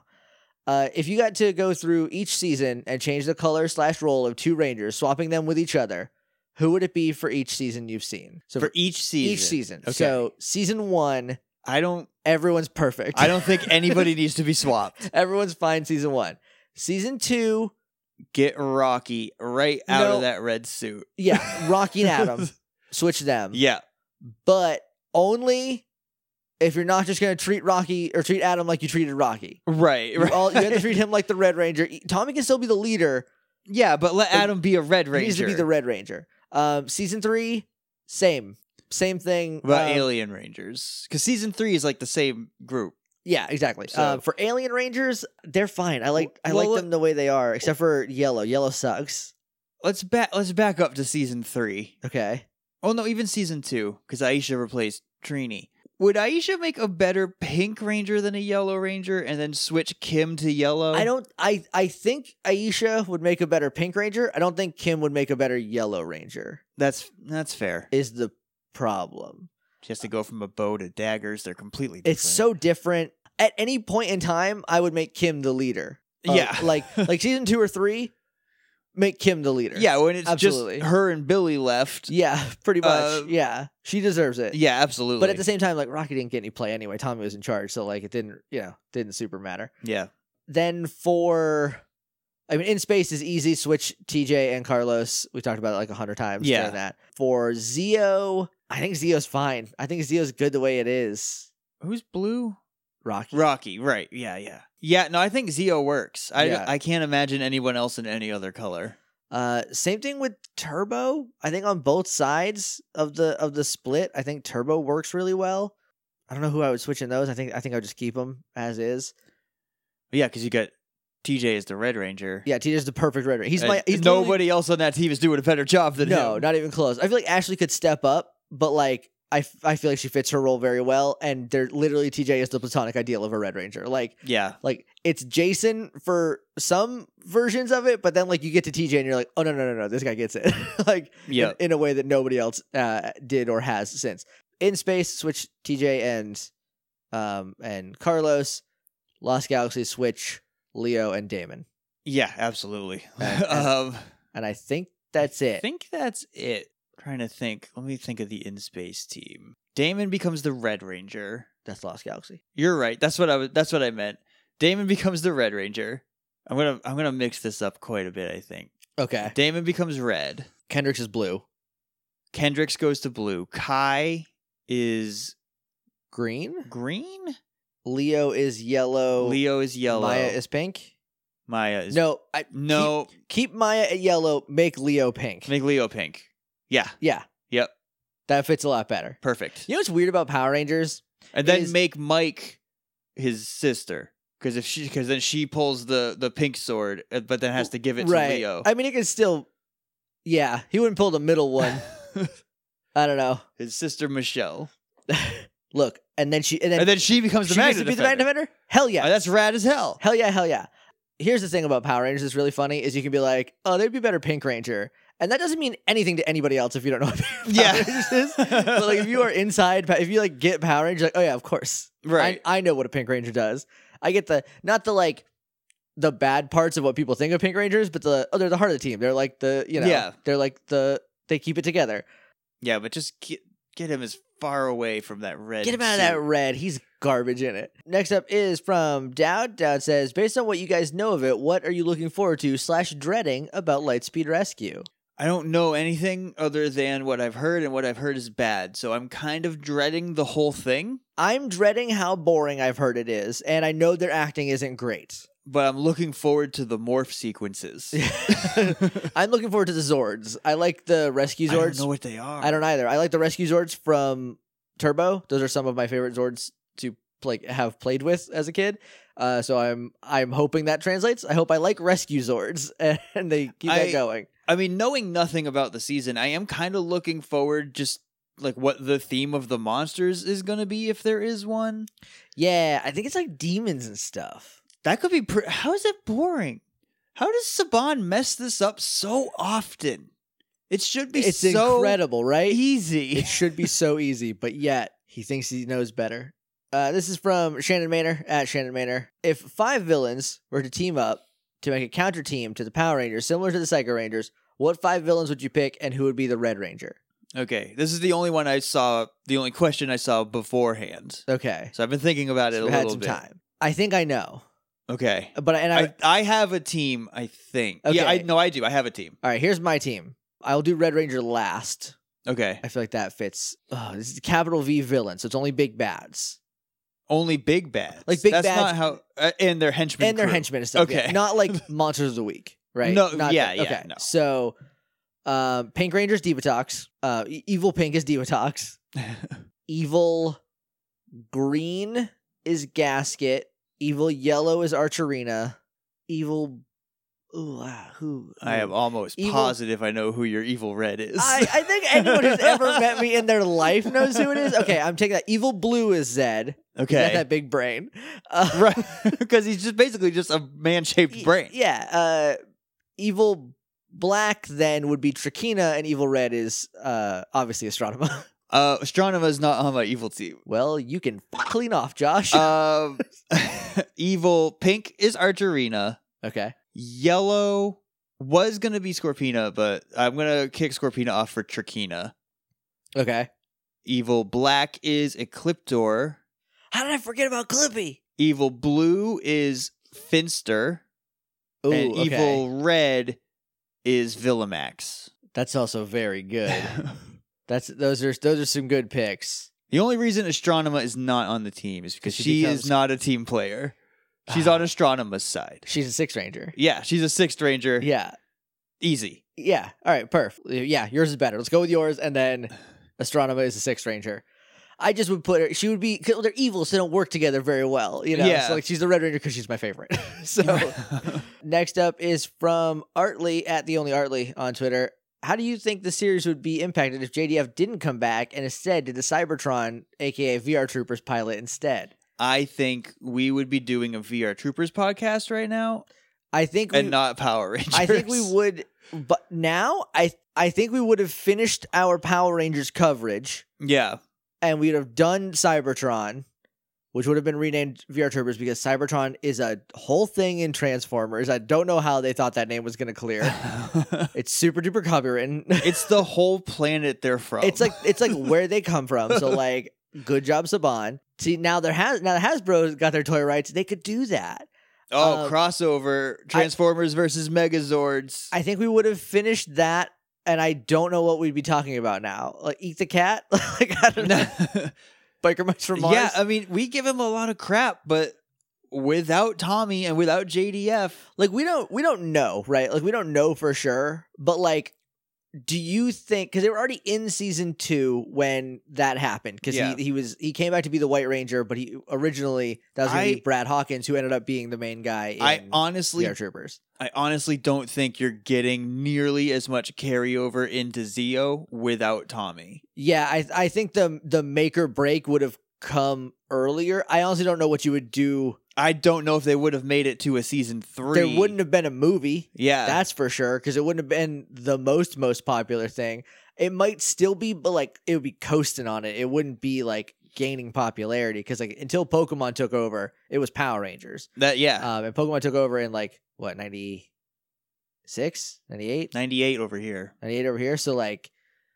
If you got to go through each season and change the color/role of two Rangers, swapping them with each other, who would it be for each season you've seen? So for each season? Each season. Okay. So season 1, everyone's perfect. I don't think anybody needs to be swapped. Everyone's fine season 1. Season 2... Get Rocky right out of that red suit. Yeah, Rocky and Adam. Switch them. Yeah. But only if you're not just going to treat Rocky or treat Adam like you treated Rocky. Right. You have to treat him like the Red Ranger. Tommy can still be the leader. Yeah, but let Adam be a Red Ranger. He needs to be the Red Ranger. Season 3, same thing. What about Alien Rangers? Because season 3 is like the same group. Yeah, exactly. So- For Alien Rangers, they're fine. I like them the way they are, except for Yellow. Yellow sucks. Let's back up to season 3. Okay. Oh no, even season 2, because Aisha replaced Trini. Would Aisha make a better Pink Ranger than a Yellow Ranger, and then switch Kim to Yellow? I think Aisha would make a better Pink Ranger. I don't think Kim would make a better Yellow Ranger. That's fair. Is the problem. She has to go from a bow to daggers. They're completely different. It's so different. At any point in time, I would make Kim the leader. Yeah. like season 2 or 3, make Kim the leader. Yeah, when it's Absolutely. just her and Billy left. Yeah, pretty much. Yeah. She deserves it. Yeah, absolutely. But at the same time, like Rocky didn't get any play anyway. Tommy was in charge, so like it didn't super matter. Yeah. Then in space is easy. Switch TJ and Carlos. We talked about it like 100 times. Yeah. During that. For Zeo, I think Zeo's fine. I think Zeo's good the way it is. Who's blue? Rocky, right. Yeah. Yeah, no, I think Zeo works. Yeah. I can't imagine anyone else in any other color. Same thing with Turbo. I think on both sides of the split, I think Turbo works really well. I don't know who I would switch in those. I think I'll just keep them as is. Yeah, because you got TJ as the Red Ranger. Yeah, TJ's the perfect Red Ranger. He's nobody else on that team is doing a better job than him. No, not even close. I feel like Ashley could step up, but like I feel like she fits her role very well, and they're literally TJ is the platonic ideal of a Red Ranger. Like it's Jason for some versions of it, but then like you get to TJ and you're like, oh no, this guy gets it. Like in a way that nobody else did or has since. In space, switch TJ and Carlos. Lost Galaxy, switch Leo and Damon. Yeah, absolutely. And I think that's it. I think that's it. Trying to think. Let me think of the in-space team. Damon becomes the Red Ranger. That's Lost Galaxy. You're right. That's what I meant. Damon becomes the Red Ranger. I'm gonna mix this up quite a bit, I think. Okay. Damon becomes red. Kendricks is blue. Kendricks goes to blue. Kai is Green. Leo is yellow. Maya is pink. Maya is no. Keep Maya at yellow. Make Leo pink. Make Leo pink. Yeah. Yep. That fits a lot better. Perfect. You know what's weird about Power Rangers? And then make Mike his sister. Because then she pulls the pink sword, but then has to give it to Leo. I mean, he could still. Yeah, he wouldn't pull the middle one. I don't know. His sister Michelle. Look, and then she becomes the Magna Defender. The Magna Defender? Hell yeah. Oh, that's rad as hell. Hell yeah. Here's the thing about Power Rangers that's really funny is you can be like, oh, they'd be better Pink Ranger. And that doesn't mean anything to anybody else if you don't know what Power Rangers is. But like if you are inside, if you like get Power Rangers, like, oh yeah, of course. Right. I know what a Pink Ranger does. I get not the bad parts of what people think of Pink Rangers, but they're the heart of the team. They're like they're like they keep it together. Yeah, but just get him as far away from that red. Get him out of that suit. red. He's garbage in it. Next up is from Dowd. Dowd says, based on what you guys know of it, what are you looking forward to / dreading about Lightspeed Rescue? I don't know anything other than what I've heard, and what I've heard is bad. So I'm kind of dreading the whole thing. I'm dreading how boring I've heard it is, and I know their acting isn't great. But I'm looking forward to the morph sequences. I'm looking forward to the Zords. I like the Rescue Zords. I don't know what they are. I don't either. I like the Rescue Zords from Turbo. Those are some of my favorite Zords to have played with as a kid. So I'm hoping that translates. I hope I like Rescue Zords and they keep that going. I mean, knowing nothing about the season, I am kind of looking forward just like what the theme of the monsters is going to be if there is one. Yeah, I think it's like demons and stuff. That could be how is it boring? How does Saban mess this up so often? It should be it's so incredible, right? easy. It should be so easy, but yet he thinks he knows better. This is from Shannon Manor at Shannon Manor. If 5 villains were to team up to make a counter team to the Power Rangers, similar to the Psycho Rangers, what 5 villains would you pick, and who would be the Red Ranger? Okay, this is the only one I saw, the only question I saw beforehand. Okay. So I've been thinking about it a little bit. Time. I think I know. Okay. But I have a team, I think. Okay. Yeah, I do. I have a team. All right, here's my team. I'll do Red Ranger last. Okay. I feel like that fits. This is capital V villain, so it's only big bads. Only big bads. Like big That's bads. not how and their henchmen. And their henchmen and stuff. Okay. Yeah. Not like Monsters of the Week, right? No, Not yeah. Okay. No. So Pink Ranger's Divatox. Evil Pink is Divatox. Evil Green is Gasket. Evil Yellow is Archerina. Evil who? I am almost positive I know who your evil red is. I think anyone who's ever met me in their life knows who it is. Okay, I'm taking that. Evil Blue is Zed. Okay. He got that big brain. Right. Because he's just basically just a man-shaped brain. Yeah. Evil Black then would be Trakina, and Evil Red is obviously Astronema. Astronema is not on my evil team. Well, you can clean off, Josh. Evil Pink is Archerina. Okay. Yellow was going to be Scorpina, but I'm going to kick Scorpina off for Trakina. Okay. Evil Black is Ecliptor. How did I forget about Clippy? Evil Blue is Finster. Ooh, and okay. Evil Red is Villamax. That's also very good. Those are some good picks. The only reason Astronema is not on the team is because she is not a team player. She's on Astronema's side. She's a 6 Ranger. Yeah, she's a 6th Ranger. Yeah. Easy. Yeah. All right, perf. Yeah, yours is better. Let's go with yours, and then Astronema is a 6 Ranger. I just would put her, she would be, cause they're evil, so they don't work together very well, you know? Yeah. So like she's the Red Ranger because she's my favorite. So next up is from Artley at The Only Artley on Twitter. How do you think the series would be impacted if JDF didn't come back and instead did the Cybertron, aka VR Troopers pilot instead? I think we would be doing a VR Troopers podcast right now. And not Power Rangers. I think we would, but now I think we would have finished our Power Rangers coverage. Yeah. And we'd have done Cybertron, which would have been renamed VR Troopers because Cybertron is a whole thing in Transformers. I don't know how they thought that name was going to clear. It's super duper copywritten. It's the whole planet they're from. It's like where they come from. So like, good job, Saban. See, now Hasbro got their toy rights. They could do that. Oh, crossover Transformers versus Megazords. I think we would have finished that, and I don't know what we'd be talking about now. Like, Eat the Cat? Like, I don't know. Biker Mice from Mars? Yeah, I mean, we give him a lot of crap, but without Tommy and without JDF, like we don't know, right? Like we don't know for sure, but like, do you think, because they were already in season 2 when that happened, because he came back to be the White Ranger, but he originally that was going to be Brad Hawkins, who ended up being the main guy in VR Troopers. I honestly don't think you're getting nearly as much carryover into Zeo without Tommy. Yeah, I think the make or break would have come earlier. I honestly don't know what you would do. I don't know if they would have made it to a season 3. There wouldn't have been a movie. Yeah. That's for sure, because it wouldn't have been the most popular thing. It might still be, but like it would be coasting on it. It wouldn't be like gaining popularity, because like until Pokemon took over, it was Power Rangers. And Pokemon took over in like what, 96, 98? 98 over here. 98 over here. So like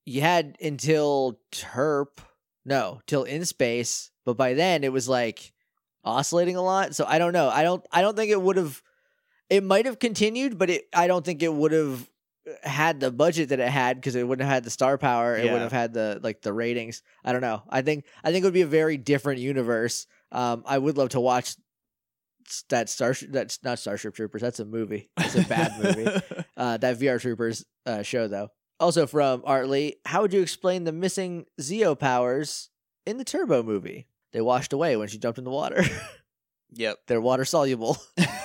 you had until till In Space, but by then it was like oscillating a lot. So I don't know. I don't think it would have. It might have continued, but I don't think it would have had the budget that it had because it wouldn't have had the star power. It wouldn't have had the ratings. I don't know. I think it would be a very different universe. I would love to watch that's not Starship Troopers. That's a movie. It's a bad movie. That VR Troopers show though. Also from Artley, how would you explain the missing Zeo powers in the Turbo movie? They washed away when she jumped in the water. Yep. They're water soluble.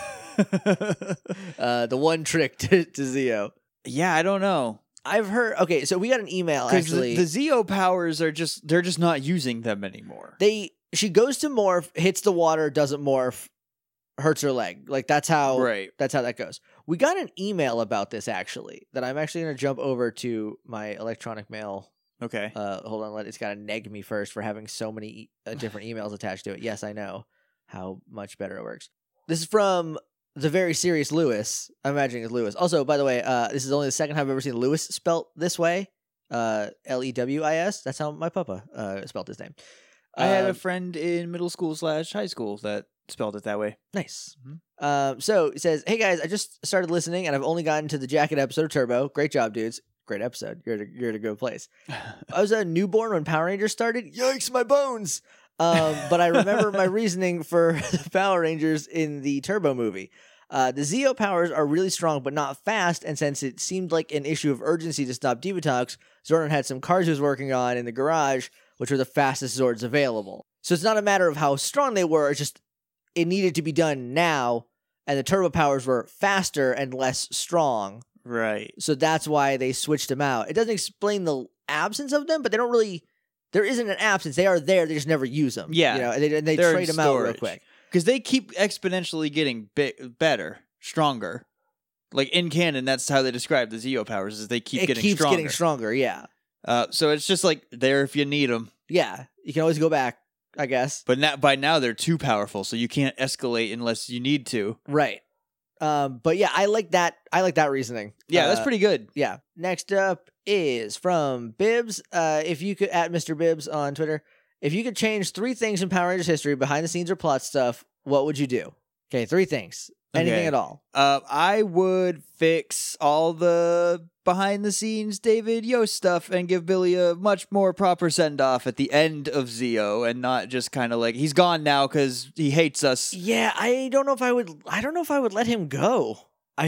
The one trick to Zeo. Yeah, I don't know. I've heard. Okay, so we got an email actually. The Zeo powers are they're just not using them anymore. She goes to morph, hits the water, doesn't morph, hurts her leg. Like that's how that goes. We got an email about this actually that I'm actually going to jump over to my electronic mail. Okay. Hold on, it's got to neg me first for having so many different emails attached to it. Yes, I know how much better it works. This is from the very serious Lewis. I'm imagining it's Lewis. Also, by the way, this is only the second time I've ever seen Lewis spelt this way. Lewis. That's how my papa spelled his name. I had a friend in middle school / high school that spelled it that way. Nice. Mm-hmm. So it says, "Hey guys, I just started listening and I've only gotten to the jacket episode of Turbo. Great job, dudes. Great episode. You're at a good place. I was a newborn when Power Rangers started. Yikes, my bones. But I remember my reasoning for the Power Rangers in the Turbo movie. The Zeo powers are really strong, but not fast. And since it seemed like an issue of urgency to stop Divatox, Zordon had some cars he was working on in the garage, which were the fastest Zords available. So it's not a matter of how strong they were. It's just it needed to be done now. And the Turbo powers were faster and less strong. Right. So that's why they switched them out. It doesn't explain the absence of them, but they don't really. There isn't an absence. They are there. They just never use them. Yeah. You know, and they trade them out real quick. Because they keep exponentially getting better, stronger. Like in canon, that's how they describe the Zeo powers, is they keep getting stronger. It keeps getting stronger, yeah. So it's just like there if you need them. Yeah. You can always go back, I guess. But by now they're too powerful, so you can't escalate unless you need to. Right. But yeah, I like that. I like that reasoning. Yeah, that's pretty good. Yeah. Next up is from Bibbs. If you could, at Mr. Bibbs on Twitter, if you could change 3 things in Power Rangers history, behind the scenes or plot stuff, what would you do? Okay, 3 things. Anything at all. I would fix all the behind the scenes David Yost stuff and give Billy a much more proper send off at the end of Zeo, and not just kind of like he's gone now because he hates us. Yeah, I don't know if I would let him go.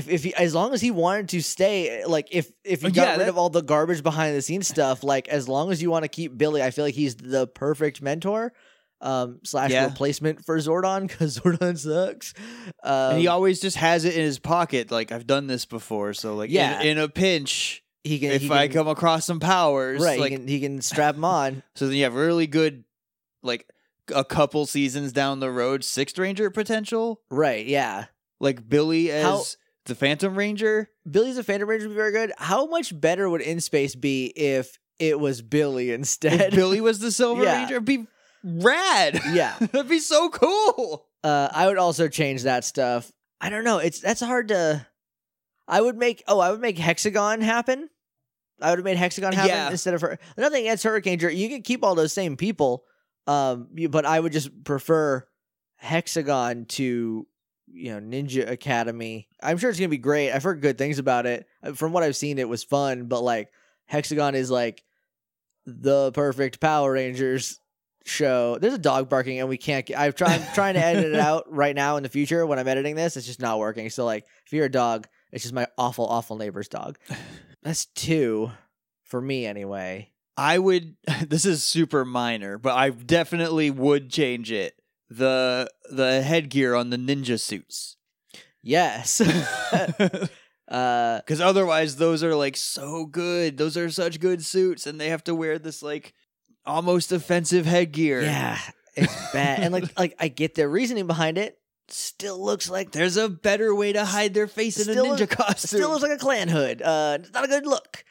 As long as he wanted to stay, like if you got rid of all the garbage behind the scenes stuff, like as long as you want to keep Billy, I feel like he's the perfect mentor. / replacement for Zordon, because Zordon sucks. And he always just has it in his pocket. Like, I've done this before, so like in a pinch, I come across some powers, right? Like, he can strap them on. So then you have really good, like a couple seasons down the road, 6th Ranger potential, right? Yeah, like Billy as the Phantom Ranger. Billy's a Phantom Ranger would be very good. How much better would In Space be if it was Billy instead? If Billy was the Silver Ranger, it'd be rad. Yeah. That'd be so cool. I would also change that stuff. I don't know. That's hard to. I would make Hexagon happen. I would have made Hexagon happen instead of her. Nothing against Hurricane Jerk. You can keep all those same people. But I would just prefer Hexagon to Ninja Academy. I'm sure it's gonna be great. I've heard good things about it. From what I've seen, it was fun. But like Hexagon is like the perfect Power Rangers show. There's a dog barking and we can't I'm trying to edit it out right now in the future when I'm editing this. It's just not working. So like if you're a dog, it's just my awful neighbor's dog. That's 2 for me anyway. I would this is super minor, but I definitely would change it. The headgear on the ninja suits. Yes. Because otherwise those are like so good. Those are such good suits and they have to wear this like almost offensive headgear. Yeah, it's bad. And like I get their reasoning behind it. Still looks like there's a better way to hide their face in a ninja costume. Still looks like a Klan hood. It's not a good look.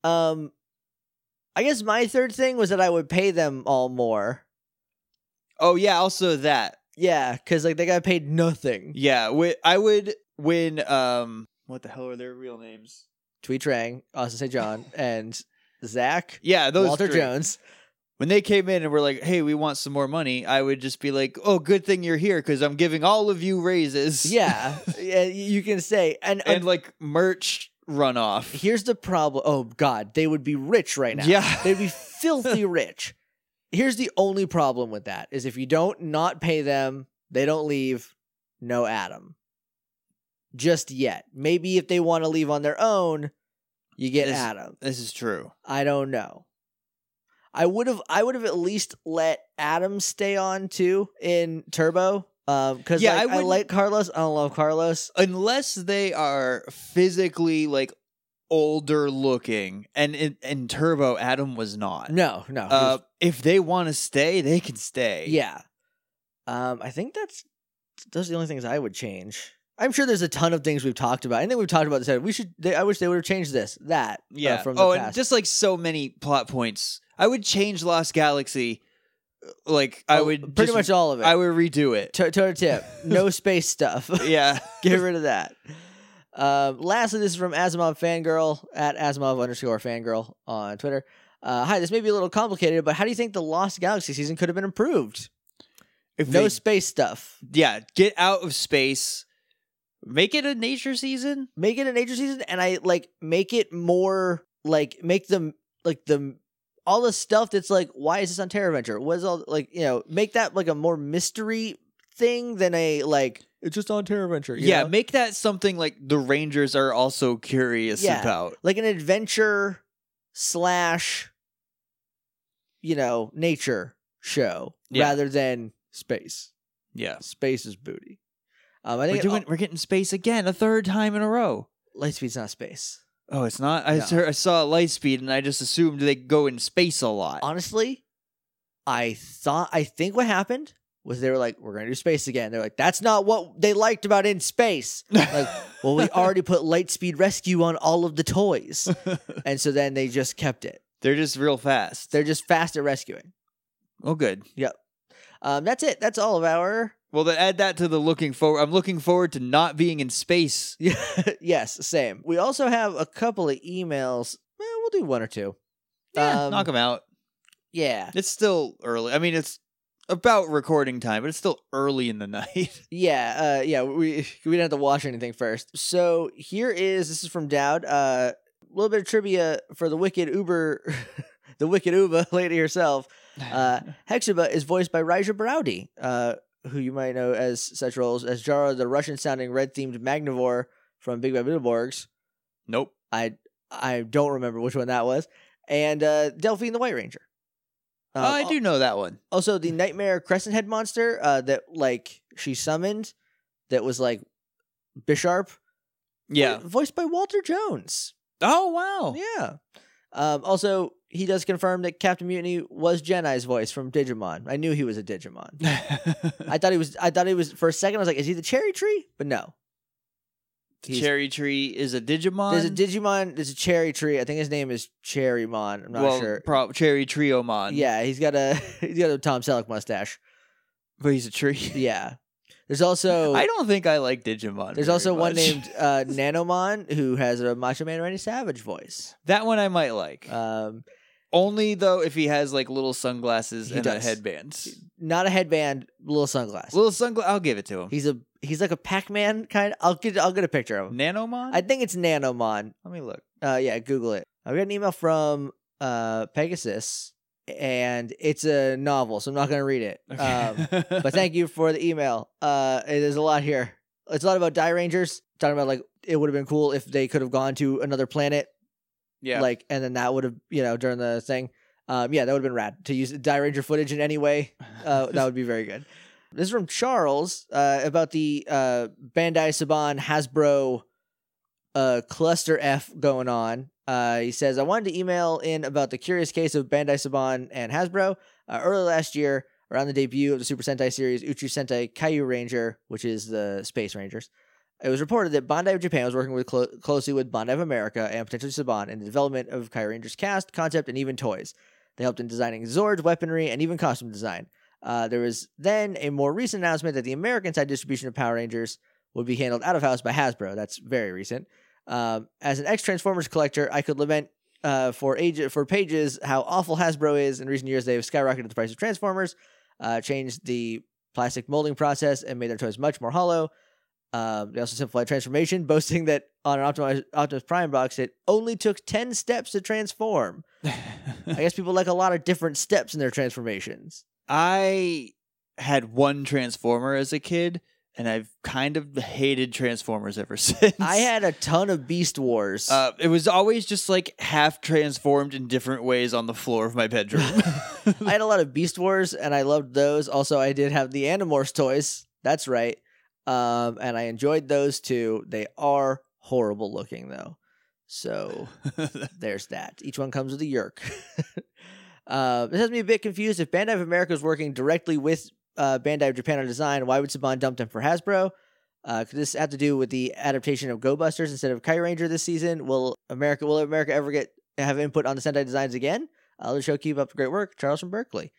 I guess my 3rd thing was that I would pay them all more. Oh yeah, also that. Yeah, because like they got paid nothing. Yeah, I would when what the hell are their real names? Twee Trang, Austin St. John, and Zach, Yeah, those Walter three. Jones. When they came in and were like, hey, we want some more money, I would just be like, oh, good thing you're here because I'm giving all of you raises. Yeah, yeah, you can say. And like merch runoff. here's the problem. Oh, God, they would be rich right now. Yeah. They'd be filthy rich. Here's the only problem with that is if you don't not pay them, they don't leave, no Adam. Just yet. Maybe if they want to leave on their own, you get Adam. This is true. I don't know. I would have at least let Adam stay on too in Turbo. Because I like Carlos. I don't love Carlos. Unless they are physically like older looking. And in Turbo, Adam was not. No. If they want to stay, they can stay. Yeah. I think those are the only things I would change. I'm sure there's a ton of things we've talked about. I think we've talked about this. I wish they would have changed that. Yeah. From the past. And just like so many plot points. I would change Lost Galaxy. Like I would pretty much all of it. I would redo it. Toe tip. No space stuff. Yeah. Get rid of that. Lastly, this is from Asimov Fangirl at Asimov_Fangirl on Twitter. Hi, this may be a little complicated, but how do you think the Lost Galaxy season could have been improved? No space stuff. Yeah, get out of space. Make it a nature season. Make it a nature season, and I make it more make them all the stuff that's why is this on Terra Venture? What is all make that a more mystery thing than a it's just on Terra Venture. Yeah, make that something the Rangers are also curious about, like an adventure / nature show rather than space. Yeah, space is booty. I think we're getting space again a third time in a row. Lightspeed's not space. Oh, it's not? I saw Lightspeed and I just assumed they go in space a lot. Honestly, I think what happened was they were like, we're going to do space again. They're like, that's not what they liked about in space. Well, we already put Lightspeed Rescue on all of the toys. And so then they just kept it. They're just real fast. They're just fast at rescuing. Oh, good. Yep. That's it. That's all of our... Well, then add that to the looking forward. I'm looking forward to not being in space. Yes, same. We also have a couple of emails. We'll do one or two. Yeah, knock them out. Yeah. It's still early. I mean, it's about recording time, but it's still early in the night. Yeah, we didn't have to watch anything first. So this is from Dowd. A little bit of trivia for the Wicked Uber, the Wicked Uba lady herself. Hexuba is voiced by Raja Barowdi, who you might know as such roles as Jara, the Russian-sounding red-themed Magnivore from Big Bad Beetleborgs. Nope. I don't remember which one that was. And Delphine the White Ranger. I do know that one. Also, the Nightmare Crescent Head monster that she summoned, that was Bisharp. Yeah, voiced by Walter Jones. Oh wow. Yeah. Also, he does confirm that Captain Mutiny was Jedi's voice from Digimon. I knew he was a Digimon. I thought he was for a second. I was like, is he the Cherry Tree? But no. Cherry Tree is a Digimon. There's a Digimon. There's a Cherry Tree. I think his name is Cherrymon. I'm not sure. Cherry Triomon. Yeah, he's got a Tom Selleck mustache. But he's a tree. Yeah. There's also... I don't think I like Digimon. There's also one named Nanomon who has a Macho Man Randy Savage voice. That one I might like. Only, though, if he has, little sunglasses and a headband. Not a headband, little sunglasses. I'll give it to him. He's like a Pac-Man kind. I'll get a picture of him. Nanomon? I think it's Nanomon. Let me look. Yeah, Google it. I got an email from Pegasus, and it's a novel, so I'm not going to read it. Okay. But thank you for the email. There's a lot here. It's a lot about Die Rangers. Talking about it would have been cool if they could have gone to another planet. Yeah. And then that would have, during the thing. That would have been rad to use Die Ranger footage in any way. That would be very good. This is from Charles about the Bandai Saban Hasbro cluster F going on. He says, I wanted to email in about the curious case of Bandai Saban and Hasbro. Early last year, around the debut of the Super Sentai series Uchu Sentai Kaiju Ranger, which is the Space Rangers, it was reported that Bandai of Japan was working closely with Bandai of America and potentially Saban in the development of Kaiju Rangers cast, concept, and even toys. They helped in designing Zords, weaponry, and even costume design. There was then a more recent announcement that the American side distribution of Power Rangers would be handled out of house by Hasbro. That's very recent. As an ex-Transformers collector, I could lament for pages how awful Hasbro is. In recent years, they've skyrocketed the price of Transformers, changed the plastic molding process, and made their toys much more hollow. They also simplified transformation, boasting that on an Optimus Prime box, it only took 10 steps to transform. I guess people like a lot of different steps in their transformations. I had one Transformer as a kid, and I've kind of hated Transformers ever since. I had a ton of Beast Wars. It was always just like half transformed in different ways on the floor of my bedroom. I had a lot of Beast Wars, and I loved those. Also, I did have the Animorphs toys. That's right. And I enjoyed those too. They are horrible looking, though. So there's that. Each one comes with a Yerk. This has me a bit confused. If Bandai of America is working directly with Bandai of Japan on design, why would Saban dump them for Hasbro? Could this have to do with the adaptation of Go Busters instead of Kyranger this season? Will America ever have input on the Sentai designs again? Let the show keep up the great work. Charles from Berkeley.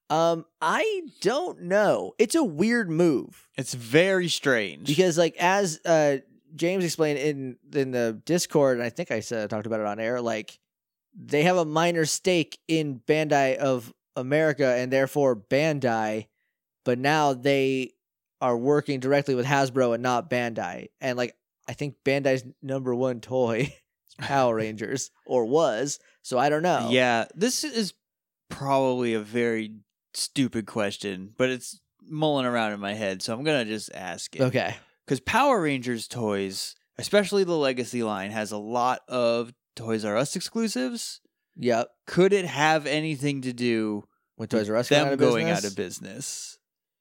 I don't know. It's a weird move. It's very strange. Because, like, as James explained in the Discord, and I think I talked about it on air, like, they have a minor stake in Bandai of America and therefore Bandai, but now they are working directly with Hasbro and not Bandai. And, like, I think Bandai's number one toy is Power Rangers, or was, so I don't know. Yeah, this is probably a very stupid question, but it's mulling around in my head, so I'm going to just ask it. Okay. Because Power Rangers toys, especially the Legacy line, has a lot of Toys R Us exclusives. Yep. Could it have anything to do with Toys R Us them going out of business?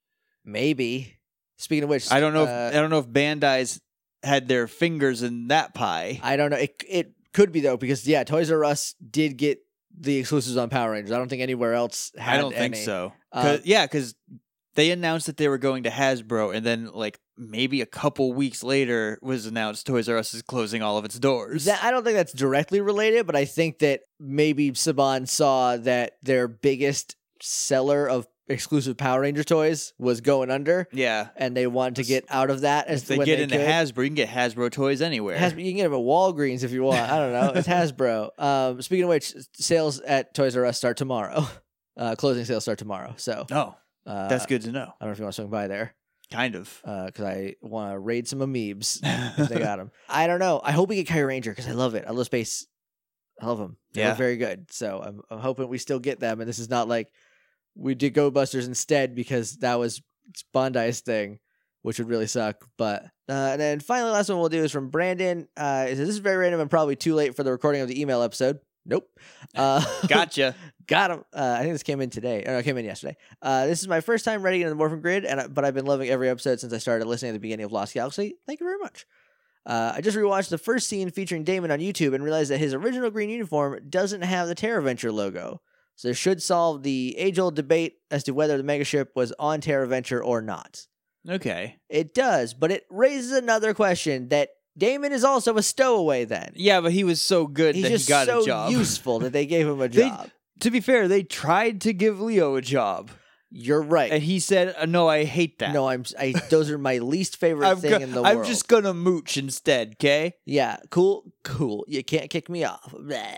Maybe. Speaking of which, I don't know. I don't know if Bandai's had their fingers in that pie. I don't know. It could be though, because Toys R Us did get the exclusives on Power Rangers. I don't think anywhere else had. I don't think so. Because they announced that they were going to Hasbro, and then like maybe a couple weeks later was announced Toys R Us is closing all of its doors. I don't think that's directly related, but I think that maybe Saban saw that their biggest seller of exclusive Power Ranger toys was going under. Yeah. And they wanted to get out of that. If they get into Hasbro, you can get Hasbro toys anywhere. You can get them at Walgreens if you want. I don't know. It's Hasbro. Speaking of which, sales at Toys R Us start tomorrow. Closing sales start tomorrow. So that's good to know. I don't know if you want to swing by there. Kind of. Because I want to raid some amoebs if they got them. I don't know. I hope we get Kyranger because I love it. I love Space. I love them. They're very good. So I'm hoping we still get them. And this is not like we did Go Busters instead because that was Bandai's thing, which would really suck. But and then finally, last one we'll do is from Brandon. It says, this is very random and probably too late for the recording of the email episode. Nope. Gotcha. Got him. I think this came in today. Or no, it came in yesterday. This is my first time writing in the Morphin Grid, but I've been loving every episode since I started listening at the beginning of Lost Galaxy. Thank you very much. I just rewatched the first scene featuring Damon on YouTube and realized that his original green uniform doesn't have the Terra Venture logo. So this should solve the age-old debate as to whether the megaship was on Terra Venture or not. Okay. It does, but it raises another question that Damon is also a stowaway then. Yeah, but he was so good that he got a job. He's just so useful that they gave him a job. To be fair, they tried to give Leo a job. You're right. And he said, no, I hate that. No, those are my least favorite thing in the world. I'm just going to mooch instead, okay? Yeah, cool. You can't kick me off.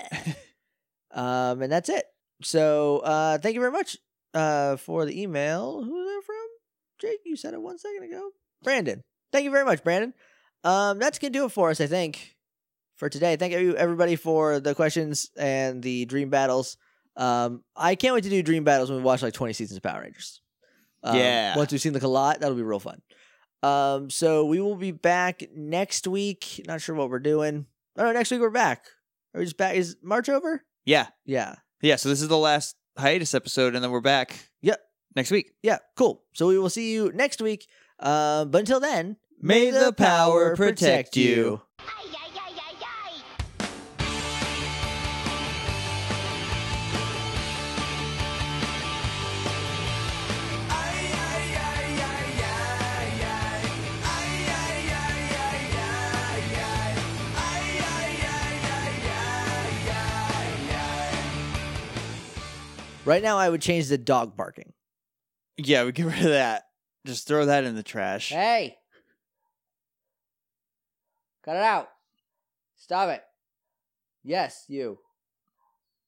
And that's it. So, thank you very much for the email. Who's that from? Jake, you said it 1 second ago. Brandon. Thank you very much, Brandon. That's going to do it for us, I think, for today. Thank you, everybody, for the questions and the dream battles. I can't wait to do dream battles when we watch like 20 seasons of Power Rangers. Once we've seen like a lot, that'll be real fun. So we will be back next week. Not sure what we're doing. Oh, no, next week we're back. Are we just back? Is March over? Yeah. Yeah. Yeah, so this is the last hiatus episode, and then we're back. Yep. Next week. Yeah, cool. So we will see you next week. But until then, may the power protect you. Right now, I would change the dog barking. Yeah, we get rid of that. Just throw that in the trash. Hey! Cut it out. Stop it. Yes, you.